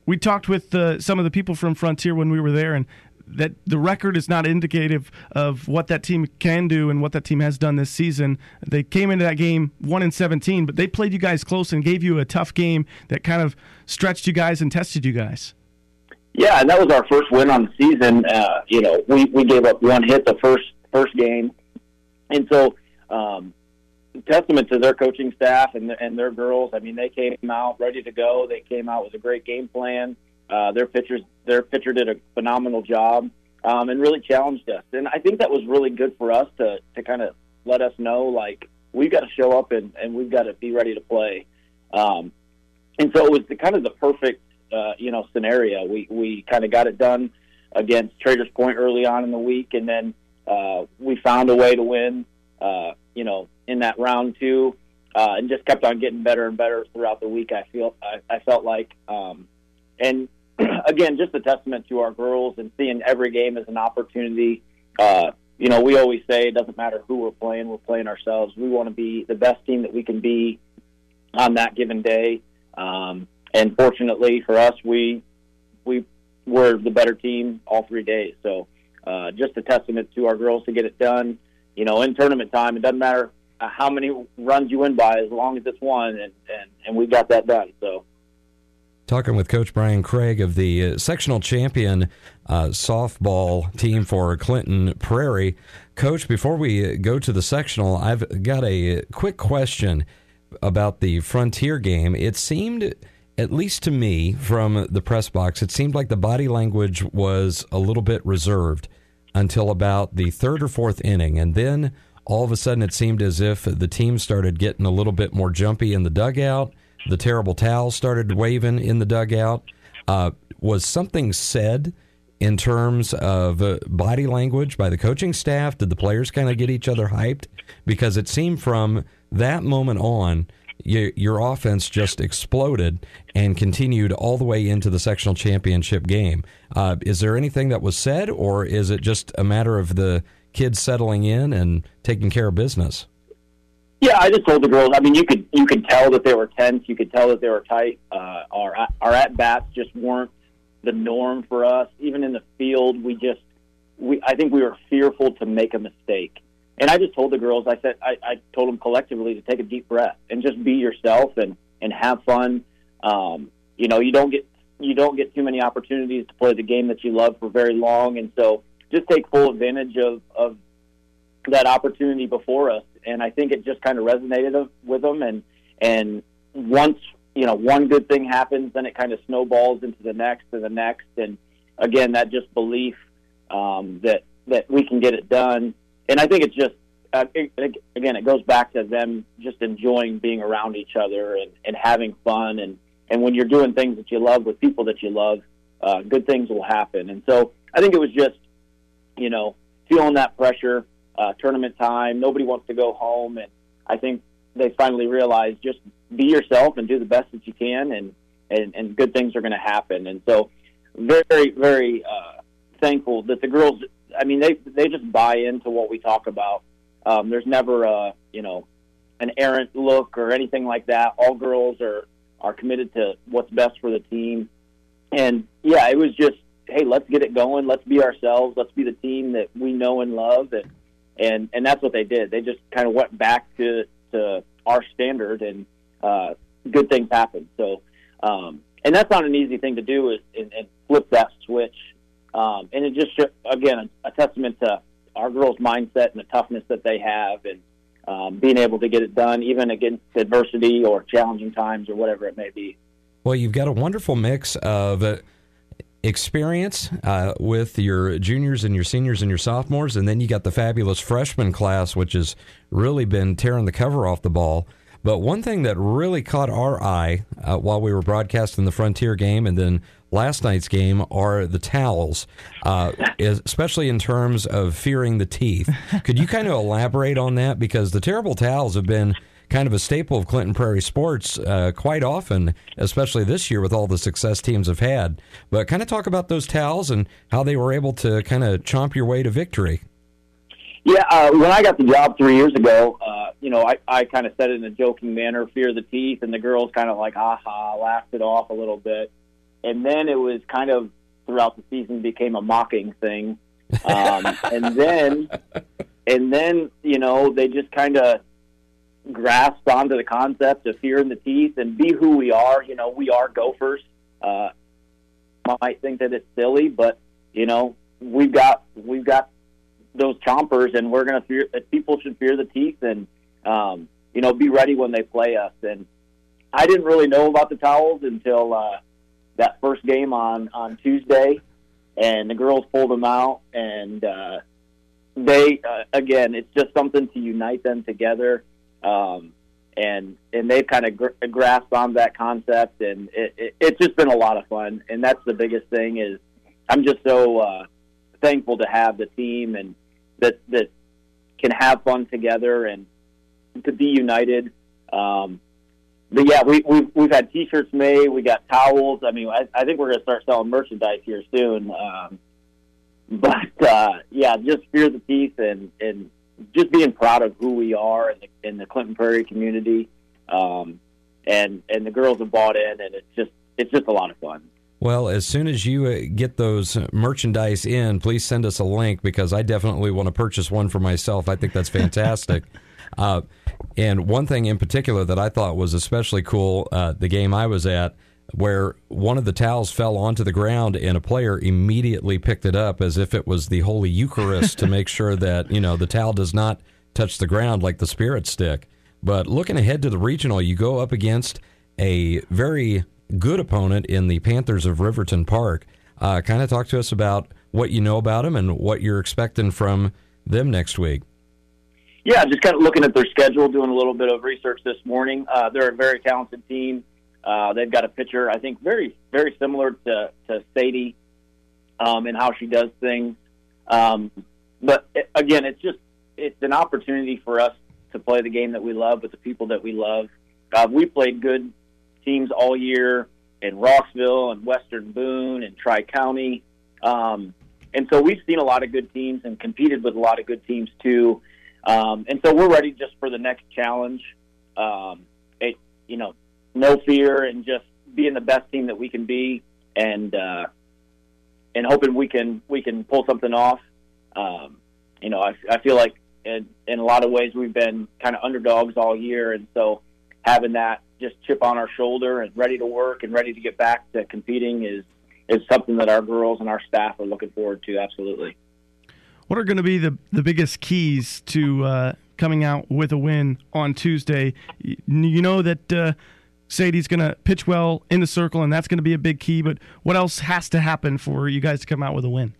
we talked with uh, some of the people from Frontier when we were there, and that the record is not indicative of what that team can do and what that team has done this season. They came into that game one and seventeen, but they played you guys close and gave you a tough game that kind of stretched you guys and tested you guys. Yeah, and that was our first win on the season. Uh, you know, we, we gave up one hit the first first game, and so um, testament to their coaching staff and and their girls. I mean, they came out ready to go. They came out with a great game plan. Uh, their pitchers, their pitcher did a phenomenal job um, and really challenged us. And I think that was really good for us to, to kind of let us know, like, we've got to show up and, and we've got to be ready to play. Um, and so it was the, kind of the perfect, uh, you know, scenario. We we kind of got it done against Traders Point early on in the week, and then uh, we found a way to win, uh, you know, in that round two, uh, and just kept on getting better and better throughout the week. I feel I, I felt like, um, and again, just a testament to our girls and seeing every game as an opportunity. Uh, you know, we always say it doesn't matter who we're playing, we're playing ourselves. We want to be the best team that we can be on that given day. Um, and fortunately for us, we we were the better team all three days. So uh, just a testament to our girls to get it done. You know, in tournament time, it doesn't matter how many runs you win by as long as it's one, and, and, and we got that done. So. Talking with Coach Brian Craig of the uh, sectional champion uh, softball team for Clinton Prairie. Coach, before we go to the sectional, I've got a quick question about the Frontier game. It seemed, at least to me from the press box, it seemed like the body language was a little bit reserved until about the third or fourth inning. And then all of a sudden it seemed as if the team started getting a little bit more jumpy in the dugout. The terrible towels started waving in the dugout. Uh, was something said in terms of uh, body language by the coaching staff? Did the players kind of get each other hyped? Because it seemed from that moment on, you, your offense just exploded and continued all the way into the sectional championship game. Uh, is there anything that was said, or is it just a matter of the kids settling in and taking care of business? Yeah, I just told the girls. I mean, you could you could tell that they were tense. You could tell that they were tight. Uh, our our at bats just weren't the norm for us. Even in the field, we just we I think we were fearful to make a mistake. And I just told the girls. I said I, I told them collectively to take a deep breath and just be yourself and, and have fun. Um, you know, you don't get you don't get too many opportunities to play the game that you love for very long, and so just take full advantage of of that opportunity before us. And I think it just kind of resonated with them. And, and once, you know, one good thing happens, then it kind of snowballs into the next and the next. And again, that just belief um, that, that we can get it done. And I think it's just, uh, it, again, it goes back to them just enjoying being around each other and, and having fun. And, and when you're doing things that you love with people that you love, uh, good things will happen. And so I think it was just, you know, feeling that pressure. Uh, tournament time, nobody wants to go home, and I think they finally realized just be yourself and do the best that you can, and, and, and good things are going to happen. And so very, very uh, thankful that the girls, I mean, they they just buy into what we talk about. Um, there's never a, you know, an errant look or anything like that. All girls are, are committed to what's best for the team. And, yeah, it was just, hey, let's get it going. Let's be ourselves. Let's be the team that we know and love. And, And and that's what they did. They just kind of went back to, to our standard, and uh, good things happened. So, um, and that's not an easy thing to do, is and, and flip that switch. Um, and it just, again, a, a testament to our girls' mindset and the toughness that they have, and um, being able to get it done, even against adversity or challenging times or whatever it may be. Well, you've got a wonderful mix of Uh, experience uh, with your juniors and your seniors and your sophomores, and then you got the fabulous freshman class, which has really been tearing the cover off the ball. But one thing that really caught our eye uh, while we were broadcasting the Frontier game and then last night's game are the towels, uh, especially in terms of fearing the teeth. Could you kind of elaborate on that? Because the terrible towels have been kind of a staple of Clinton Prairie sports uh, quite often, especially this year with all the success teams have had. But kind of talk about those towels and how they were able to kind of chomp your way to victory. Yeah, uh, when I got the job three years ago, uh, you know, I, I kind of said it in a joking manner, fear the teeth, and the girls kind of like, aha, laughed it off a little bit. and then it was kind of throughout the season became a mocking thing. Um, and then, and then, you know, they just kind of grasped onto the concept of fear in the teeth and be who we are. You know, we are Gophers. Uh, might think that it's silly, but you know, we've got we've got those chompers, and we're gonna fear. People should fear the teeth, and um, you know, be ready when they play us. And I didn't really know about the towels until uh, that first game on on Tuesday, and the girls pulled them out, and uh, they uh, again, it's just something to unite them together. Um, and and they've kind of gr- grasped on that concept, and it, it, it's just been a lot of fun. And that's the biggest thing is I'm just so uh, thankful to have the team and that that can have fun together and to be united. Um, but yeah, we, we've we've had T-shirts made, we got towels. I mean, I, I think we're going to start selling merchandise here soon. Um, but uh, yeah, just fear the teeth and and. just being proud of who we are in the, in the Clinton Prairie community, um, and and the girls have bought in, and it's just it's just a lot of fun. Well, as soon as you uh, get those merchandise in, please send us a link because I definitely want to purchase one for myself. I think that's fantastic. uh, and one thing in particular that I thought was especially cool, uh, the game I was at, where one of the towels fell onto the ground and a player immediately picked it up as if it was the Holy Eucharist to make sure that, you know, the towel does not touch the ground like the Spirit stick. But looking ahead to the regional, you go up against a very good opponent in the Panthers of Riverton Park. Uh, kind of talk to us about what you know about them and what you're expecting from them next week. Yeah, just kind of looking at their schedule, doing a little bit of research this morning. Uh, they're a very talented team. Uh, they've got a pitcher, I think, very, very similar to, to Sadie um, in how she does things. Um, but, it, again, it's just it's an opportunity for us to play the game that we love with the people that we love. Uh, we played good teams all year in Rossville and Western Boone and Tri-County. Um, and so we've seen a lot of good teams and competed with a lot of good teams, too. Um, and so we're ready just for the next challenge. Um, it, you know, no fear and just being the best team that we can be, and uh, and hoping we can we can pull something off. Um, you know, I, I feel like in, in a lot of ways we've been kind of underdogs all year, and so having that just chip on our shoulder and ready to work and ready to get back to competing is is something that our girls and our staff are looking forward to. Absolutely. What are going to be the the biggest keys to uh, coming out with a win on Tuesday? You, you know that. Uh, Sadie's going to pitch well in the circle, and that's going to be a big key. But what else has to happen for you guys to come out with a win?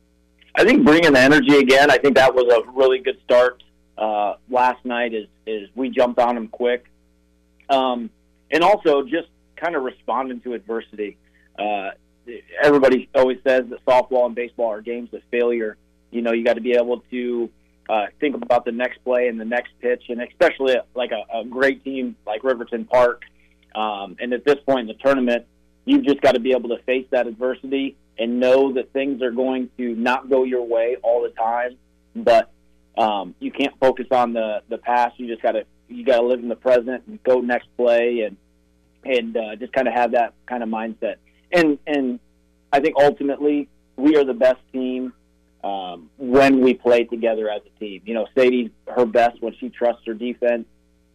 I think bringing the energy again. I think that was a really good start uh, last night. Is is we jumped on them quick, um, and also just kind of responding to adversity. Uh, everybody always says that softball and baseball are games of failure. You know, you got to be able to uh, think about the next play and the next pitch, and especially like a, a great team like Riverton Park. Um, and at this point in the tournament, you've just got to be able to face that adversity and know that things are going to not go your way all the time. But um, you can't focus on the, the past. You just got to you got to live in the present and go next play and and uh, just kind of have that kind of mindset. And and I think ultimately we are the best team um, when we play together as a team. You know, Sadie's her best when she trusts her defense.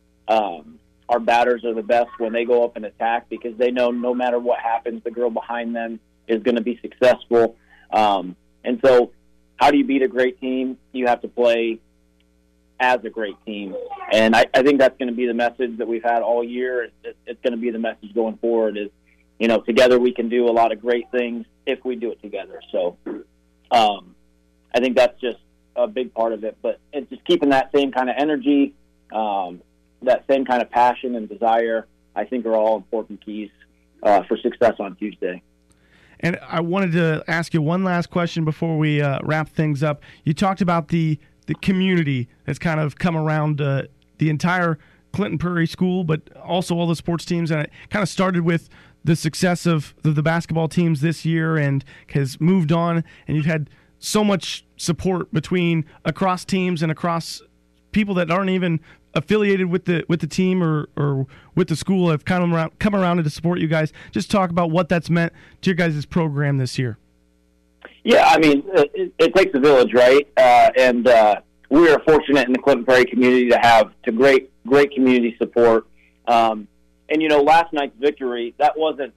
Um, Our batters are the best when they go up and attack because they know no matter what happens, the girl behind them is going to be successful. Um, and so how do you beat a great team? You have to play as a great team. And I, I think that's going to be the message that we've had all year. It's, it's going to be the message going forward is, you know, together we can do a lot of great things if we do it together. So um, I think that's just a big part of it. But it's just keeping that same kind of energy, um, that same kind of passion and desire, I think are all important keys uh, for success on Tuesday. And I wanted to ask you one last question before we uh, wrap things up. You talked about the, the community that's kind of come around uh, the entire Clinton Prairie School, but also all the sports teams. And it kind of started with the success of the, the basketball teams this year and has moved on. And you've had so much support between across teams and across people that aren't even affiliated with the with the team or, or with the school have come around, come around to support you guys. Just talk about what that's meant to your guys' program this year. Yeah, I mean, it, it takes a village, right? Uh, and uh, we are fortunate in the Clinton Prairie community to have to great, great community support. Um, and you know, last night's victory, that wasn't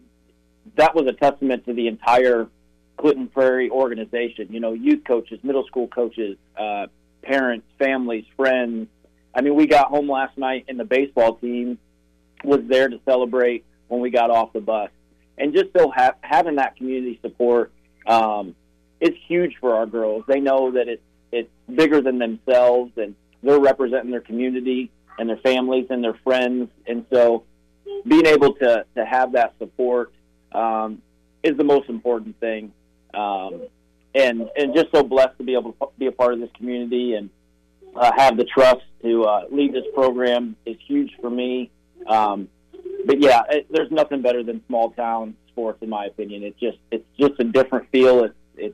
that was a testament to the entire Clinton Prairie organization. You know, youth coaches, middle school coaches, uh, parents, families, friends. I mean, we got home last night, and the baseball team was there to celebrate when we got off the bus. And just so ha- having that community support um, is huge for our girls. They know that it's it's bigger than themselves, and they're representing their community and their families and their friends. And so being able to, to have that support um, is the most important thing. Um, and, and just so blessed to be able to be a part of this community and uh, have the trust to uh, lead this program is huge for me. Um, but yeah, it, there's nothing better than small town sports, in my opinion. It's just, it's just a different feel. It's, it's,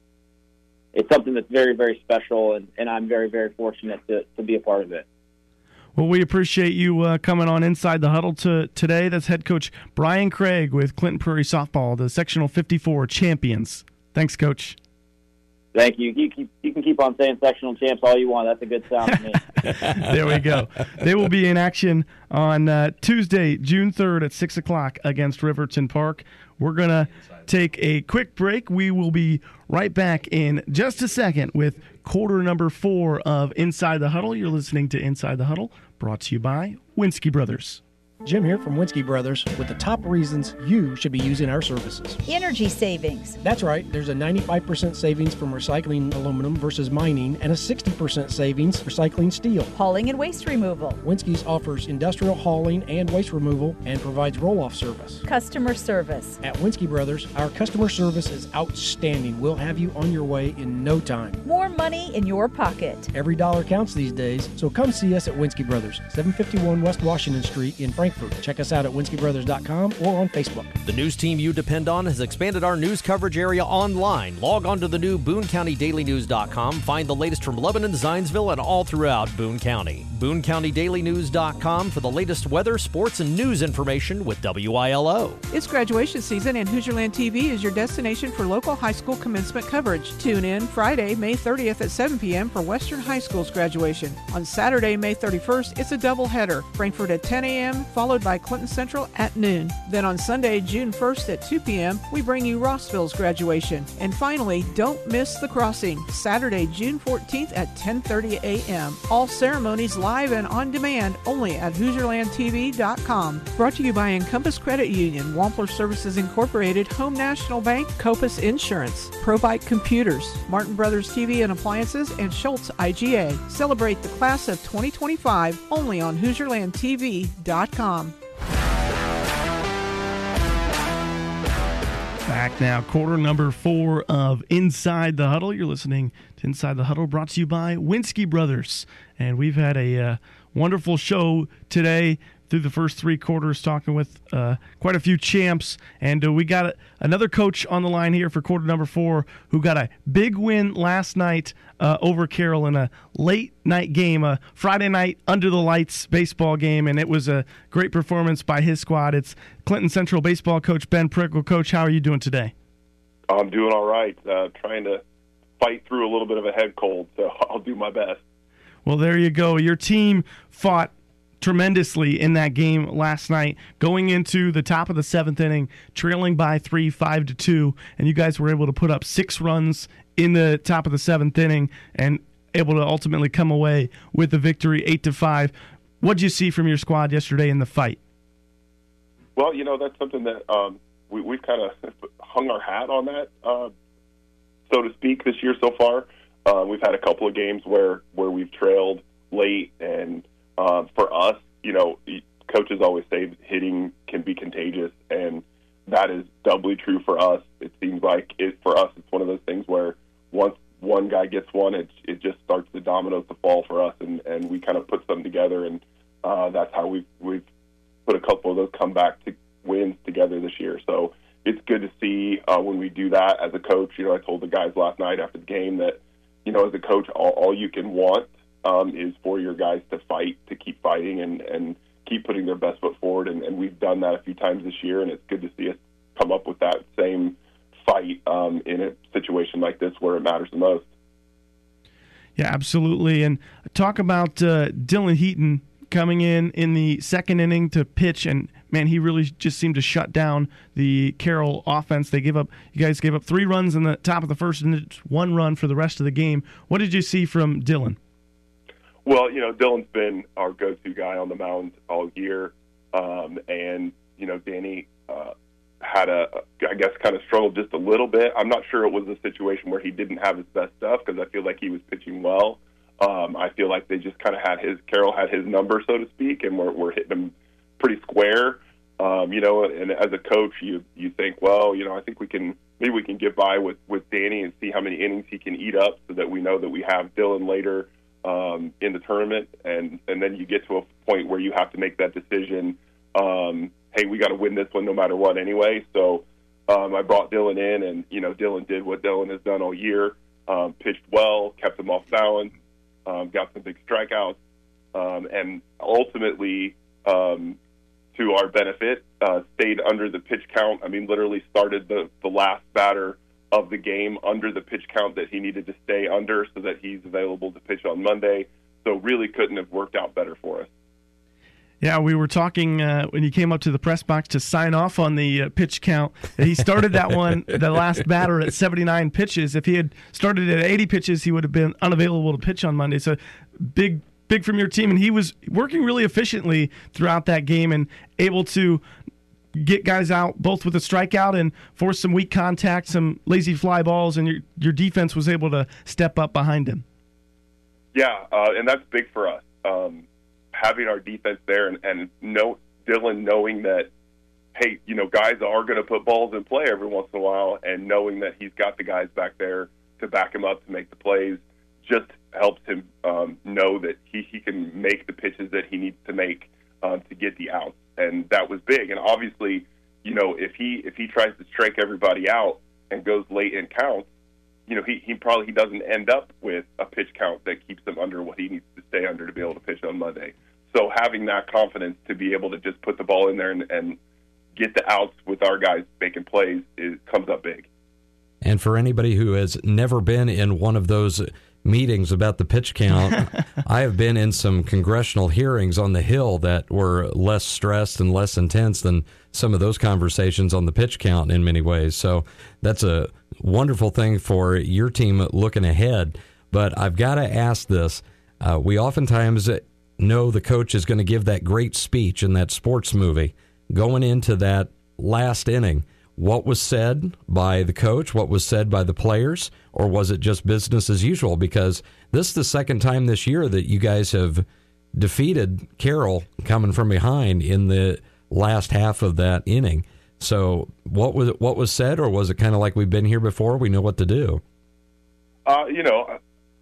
it's something that's very, very special, and, and I'm very, very fortunate to, to be a part of it. Well, we appreciate you uh, coming on Inside the Huddle to, today. That's head coach Brian Craig with Clinton Prairie Softball, the Sectional fifty-four champions. Thanks, Coach. Thank you. You, keep, you can keep on saying sectional champs all you want. That's a good sound to me. There we go. They will be in action on uh, Tuesday, June third at six o'clock against Riverton Park. We're going to take a quick break. We will be right back in just a second with quarter number four of Inside the Huddle. You're listening to Inside the Huddle, brought to you by Winsky Brothers. Jim here from Winsky Brothers with the top reasons you should be using our services. Energy savings. That's right. There's a ninety-five percent savings from recycling aluminum versus mining and a sixty percent savings recycling steel. Hauling and waste removal. Winsky's offers industrial hauling and waste removal and provides roll-off service. Customer service. At Winsky Brothers, our customer service is outstanding. We'll have you on your way in no time. More money in your pocket. Every dollar counts these days, so come see us at Winsky Brothers, seven fifty-one West Washington Street in Frankfort. Check us out at winsky brothers dot com or on Facebook. The news team you depend on has expanded our news coverage area online. Log on to the new boone county daily news dot com. Find the latest from Lebanon, Zionsville, and all throughout Boone County. boone county daily news dot com for the latest weather, sports, and news information with W I L O. It's graduation season, and Hoosierland T V is your destination for local high school commencement coverage. Tune in Friday, May thirtieth at seven p.m. for Western High School's graduation. On Saturday, May thirty-first, it's a doubleheader. Frankfort at ten a.m., followed by Clinton Central at noon. Then on Sunday, June first at two p.m., we bring you Rossville's graduation. And finally, don't miss The Crossing, Saturday, June fourteenth at ten thirty a.m. All ceremonies live and on demand only at hoosierland t v dot com. Brought to you by Encompass Credit Union, Wampler Services Incorporated, Home National Bank, Copus Insurance, ProBike Computers, Martin Brothers T V and Appliances, and Schultz I G A. Celebrate the class of twenty twenty-five only on hoosierland t v dot com. Back now, quarter number four of Inside the Huddle. You're listening to Inside the Huddle, brought to you by Winsky Brothers. And we've had a uh, wonderful show today through the first three quarters, talking with uh, quite a few champs. And uh, we got a, another coach on the line here for quarter number four who got a big win last night uh, over Carroll in a late night game, a Friday night under the lights baseball game, and it was a great performance by his squad. It's Clinton Central baseball coach Ben Prickle. Coach, how are you doing today? I'm doing all right, uh, trying to fight through a little bit of a head cold, so I'll do my best. Well, there you go. Your team fought tremendously in that game last night, going into the top of the seventh inning, trailing by three, five to two, and you guys were able to put up six runs in the top of the seventh inning and able to ultimately come away with the victory, eight to five. What did you see from your squad yesterday in the fight? Well, you know, that's something that um, we, we've kind of hung our hat on that, uh, so to speak, this year so far. Uh, we've had a couple of games where, where we've trailed late, and Uh, for us, you know, coaches always say hitting can be contagious, and that is doubly true for us. It seems like it, for us, it's one of those things where once one guy gets one, it, it just starts the dominoes to fall for us, and, and we kind of put something together, and uh, that's how we've, we've put a couple of those comeback to wins together this year. So it's good to see uh, when we do that as a coach. You know, I told the guys last night after the game that, you know, as a coach, all, all you can want um, is for your guys to fight, to keep fighting, and, and keep putting their best foot forward. And, and we've done that a few times this year, and it's good to see us come up with that same fight um, in a situation like this where it matters the most. Yeah, absolutely. And talk about uh, Dylan Heaton coming in in the second inning to pitch, and man, he really just seemed to shut down the Carroll offense. They gave up. You guys gave up three runs in the top of the first, and it's one run for the rest of the game. What did you see from Dylan? Well, you know, Dylan's been our go-to guy on the mound all year, um, and you know, Danny uh, had a, I guess, kind of struggled just a little bit. I'm not sure it was a situation where he didn't have his best stuff because I feel like he was pitching well. Um, I feel like they just kind of had his, Carroll had his number, so to speak, and we're, we're hitting him pretty square. Um, you know, and as a coach, you you think, well, you know, I think we can, maybe we can get by with, with Danny and see how many innings he can eat up so that we know that we have Dylan later um, in the tournament. And, and then you get to a point where you have to make that decision, um, hey, we got to win this one no matter what anyway. So um, I brought Dylan in, and, you know, Dylan did what Dylan has done all year, um, pitched well, kept him off balance. Um, got some big strikeouts, um, and ultimately, um, to our benefit, uh, stayed under the pitch count. I mean, literally started the, the last batter of the game under the pitch count that he needed to stay under so that he's available to pitch on Monday. So really couldn't have worked out better for us. Yeah, we were talking uh, when he came up to the press box to sign off on the uh, pitch count. He started that one, the last batter, at seventy-nine pitches. If he had started at eighty pitches, he would have been unavailable to pitch on Monday. So big, big from your team. And he was working really efficiently throughout that game and able to get guys out both with a strikeout and force some weak contact, some lazy fly balls, and your your defense was able to step up behind him. Yeah, uh, and that's big for us. Um, having our defense there and, and know, Dylan knowing that, hey, you know, guys are going to put balls in play every once in a while, and knowing that he's got the guys back there to back him up to make the plays just helps him um, know that he, he can make the pitches that he needs to make um, to get the outs. And that was big. And obviously, you know, if he if he tries to strike everybody out and goes late in counts, you know, he, he probably he doesn't end up with a pitch count that keeps him under what he needs to stay under to be able to pitch on Monday. So having that confidence to be able to just put the ball in there and, and get the outs with our guys making plays is comes up big. And for anybody who has never been in one of those meetings about the pitch count, I have been in some congressional hearings on the Hill that were less stressed and less intense than some of those conversations on the pitch count in many ways. So that's a wonderful thing for your team looking ahead. But I've got to ask this. Uh, we oftentimes know the coach is going to give that great speech in that sports movie. Going into that last inning, what was said by the coach, what was said by the players, or was it just business as usual? Because this is the second time this year that you guys have defeated Carroll coming from behind in the last half of that inning. So what was what was said, or was it kind of like we've been here before, we know what to do? Uh, you know,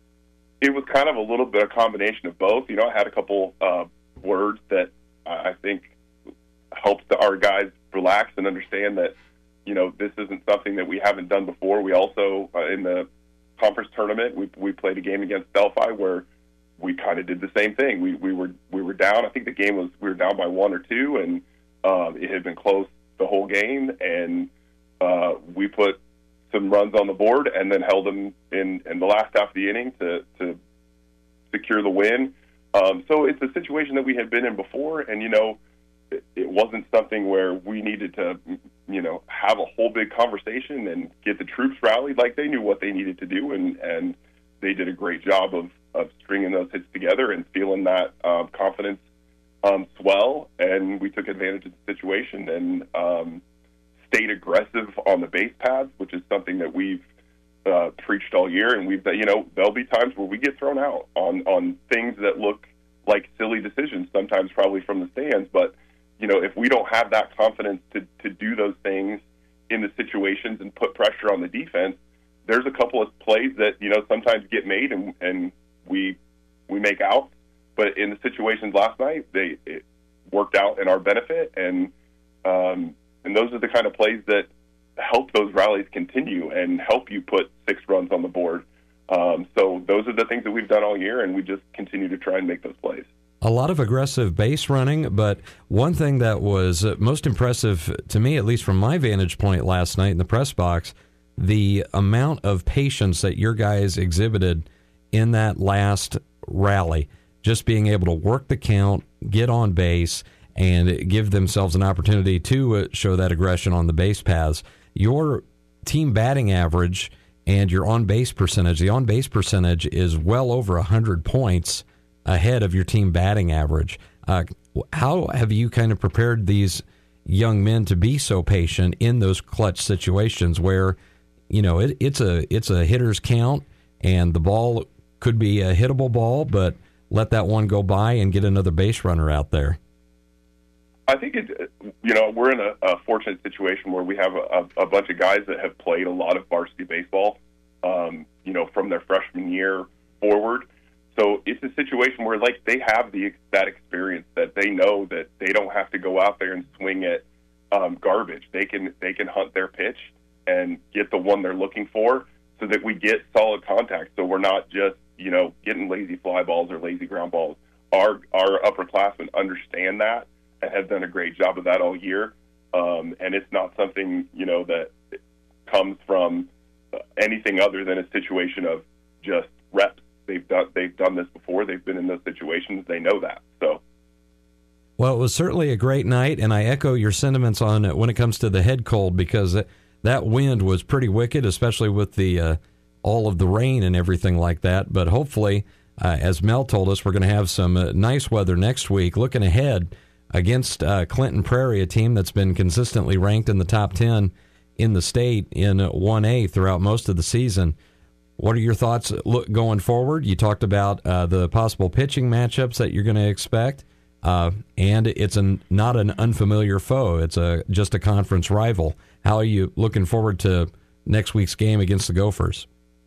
it was kind of a little bit of a combination of both. You know, I had a couple uh, words that I think helps our guys relax and understand that, you know, this isn't something that we haven't done before. We also, uh, in the conference tournament, we we played a game against Delphi where we kind of did the same thing. We we were we were down. I think the game was we were down by one or two, and um, it had been close the whole game, and uh, we put some runs on the board and then held them in, in the last half of the inning to, to secure the win. Um, so it's a situation that we had been in before, and, you know, it, it wasn't something where we needed to, you know, have a whole big conversation and get the troops rallied. Like, they knew what they needed to do, and, and they did a great job of, of stringing those hits together and feeling that um, confidence um, swell, and we took advantage of the situation and um, stayed aggressive on the base paths, which is something that we've uh, preached all year. And we've, you know, there'll be times where we get thrown out on, on things that look like silly decisions, sometimes probably from the stands. But, you know, if we don't have that confidence to, to do those things in the situations and put pressure on the defense, there's a couple of plays that, you know, sometimes get made and, and we, we make out. But in the situations last night, they it worked out in our benefit. And, um, And those are the kind of plays that help those rallies continue and help you put six runs on the board. Um, so those are the things that we've done all year, and we just continue to try and make those plays. A lot of aggressive base running, but one thing that was most impressive to me, at least from my vantage point last night in the press box, the amount of patience that your guys exhibited in that last rally, just being able to work the count, get on base, and give themselves an opportunity to show that aggression on the base paths. Your team batting average and your on-base percentage, the on-base percentage is well over one hundred points ahead of your team batting average. Uh, how have you kind of prepared these young men to be so patient in those clutch situations where, you know, it, it's a it's a hitter's count and the ball could be a hittable ball, but let that one go by and get another base runner out there? I think it, you know, we're in a, a fortunate situation where we have a, a bunch of guys that have played a lot of varsity baseball, um, you know, from their freshman year forward. So it's a situation where, like, they have the that experience that they know that they don't have to go out there and swing at um, garbage. They can they can hunt their pitch and get the one they're looking for, so that we get solid contact. So we're not just, you know, getting lazy fly balls or lazy ground balls. Our our upperclassmen understand that and have done a great job of that all year. Um, and it's not something, you know, that comes from anything other than a situation of just reps. They've done they've done this before. They've been in those situations. They know that. So, well, it was certainly a great night, and I echo your sentiments on it when it comes to the head cold, because that wind was pretty wicked, especially with the uh, all of the rain and everything like that. But hopefully, uh, as Mel told us, we're going to have some uh, nice weather next week. Looking ahead against uh, Clinton Prairie, a team that's been consistently ranked in the top ten in the state in one A throughout most of the season. What are your thoughts look going forward? You talked about uh, the possible pitching matchups that you're going to expect, uh, and it's an, not an unfamiliar foe. It's a just a conference rival. How are you looking forward to next week's game against the Gophers?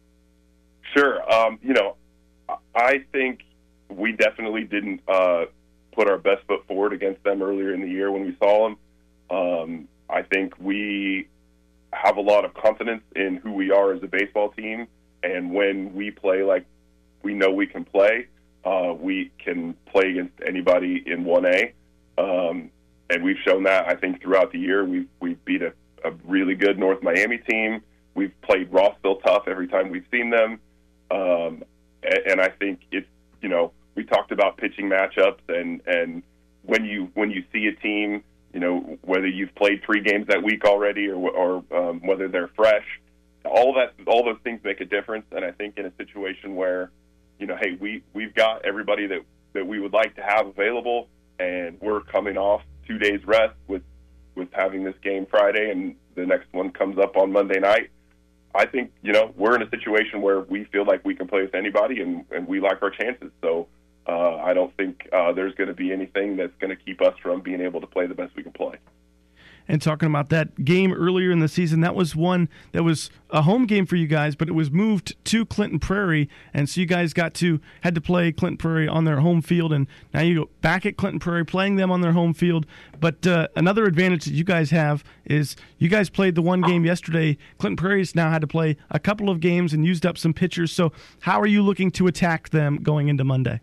Sure. Um, you know, I think we definitely didn't uh, put our best foot forward against them earlier in the year when we saw them. Um, I think we have a lot of confidence in who we are as a baseball team. And when we play like we know we can play, uh, we can play against anybody in one A. Um, and we've shown that, I think, throughout the year. We've, we've beat a, a really good North Miami team. We've played Rossville tough every time we've seen them. Um, and, and I think it's, you know, we talked about pitching matchups. And, and when you when you see a team, you know, whether you've played three games that week already or, or um, whether they're fresh, all that, all those things make a difference. And I think in a situation where, you know, hey, we, we've got everybody that, that we would like to have available, and we're coming off two days rest with, with having this game Friday and the next one comes up on Monday night. I think, you know, we're in a situation where we feel like we can play with anybody, and, and we like our chances. So uh, I don't think uh, there's going to be anything that's going to keep us from being able to play the best we can play. And talking about that game earlier in the season, that was one that was a home game for you guys, but it was moved to Clinton Prairie, and so you guys got to had to play Clinton Prairie on their home field, and now you're back at Clinton Prairie playing them on their home field. But uh, another advantage that you guys have is you guys played the one game yesterday. Clinton Prairie's now had to play a couple of games and used up some pitchers. So how are you looking to attack them going into Monday?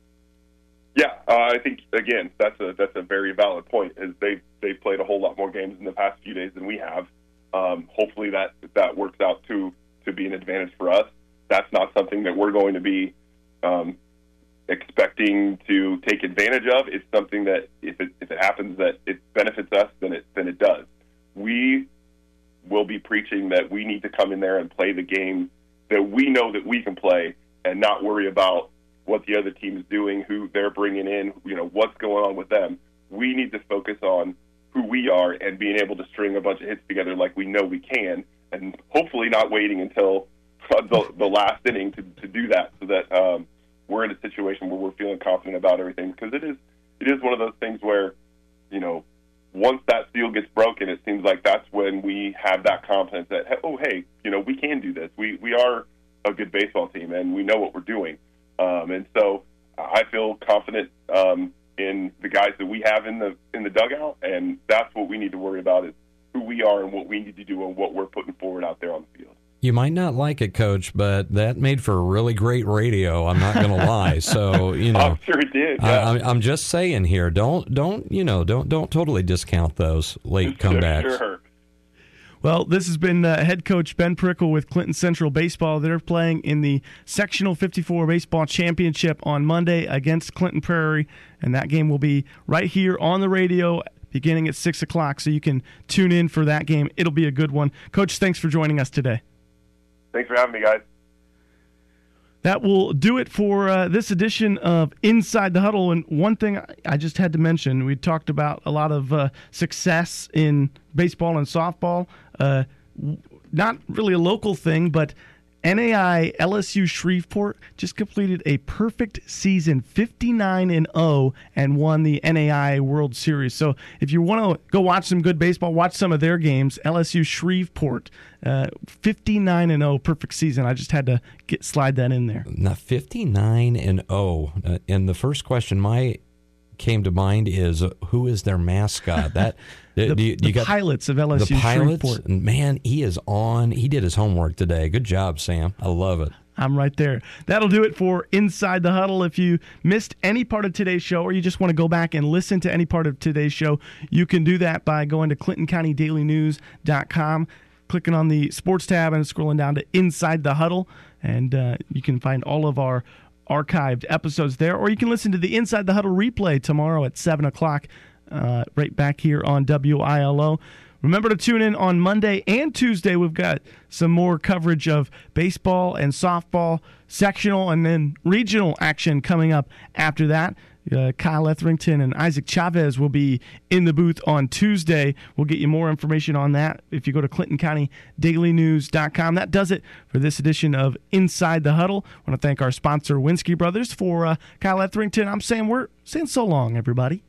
Yeah, uh, I think again that's a that's a very valid point. Is they they've played a whole lot more games in the past few days than we have. Um, hopefully that that works out to to be an advantage for us. That's not something that we're going to be um, expecting to take advantage of. It's something that if it if it happens that it benefits us, then it then it does. We will be preaching that we need to come in there and play the game that we know that we can play, and not worry about what the other team is doing, who they're bringing in, you know, what's going on with them. We need to focus on who we are and being able to string a bunch of hits together like we know we can, and hopefully not waiting until the, the last inning to, to do that, so that um, we're in a situation where we're feeling confident about everything. Because it is it is one of those things where, you know, once that seal gets broken, it seems like that's when we have that confidence that, oh, hey, you know, we can do this. We we are a good baseball team, and we know what we're doing. Um, and so I feel confident um, in the guys that we have in the in the dugout, and that's what we need to worry about, is who we are and what we need to do and what we're putting forward out there on the field. You might not like it, Coach, but that made for really great radio. I'm not going to lie. So you know, I'm sure it did. Yeah. I, I'm just saying here. Don't don't you know? Don't don't totally discount those late comebacks. Sure. Well, this has been uh, head coach Ben Prickle with Clinton Central Baseball. They're playing in the Sectional fifty-four Baseball Championship on Monday against Clinton Prairie, and that game will be right here on the radio beginning at six o'clock, so you can tune in for that game. It'll be a good one. Coach, thanks for joining us today. Thanks for having me, guys. That will do it for uh, this edition of Inside the Huddle. And one thing I just had to mention, we talked about a lot of uh, success in baseball and softball. Uh, not really a local thing, but N A I L S U Shreveport just completed a perfect season, fifty-nine and oh, and won the N A I World Series. So if you want to go watch some good baseball, watch some of their games. L S U Shreveport, uh, fifty-nine and oh, perfect season. I just had to get slide that in there. Now fifty-nine and oh, uh, and the first question my came to mind is uh, who is their mascot? That the, do you, the you got pilots of L S U the pilots. Shreveport. Man, he is on. He did his homework today. Good job, Sam. I love it. I'm right there. That'll do it for Inside the Huddle. If you missed any part of today's show, or you just want to go back and listen to any part of today's show, you can do that by going to Clinton County Daily News dot com, clicking on the sports tab, and scrolling down to Inside the Huddle, and uh, you can find all of our archived episodes there, or you can listen to the Inside the Huddle replay tomorrow at seven o'clock, uh, right back here on W I L O. Remember to tune in on Monday and Tuesday. We've got some more coverage of baseball and softball, sectional, and then regional action coming up after that. Uh, Kyle Etherington and Isaac Chavez will be in the booth on Tuesday. We'll get you more information on that if you go to Clinton County Daily News dot com. That does it for this edition of Inside the Huddle. I want to thank our sponsor, Winsky Brothers. For uh, Kyle Etherington, I'm saying we're saying so long, everybody.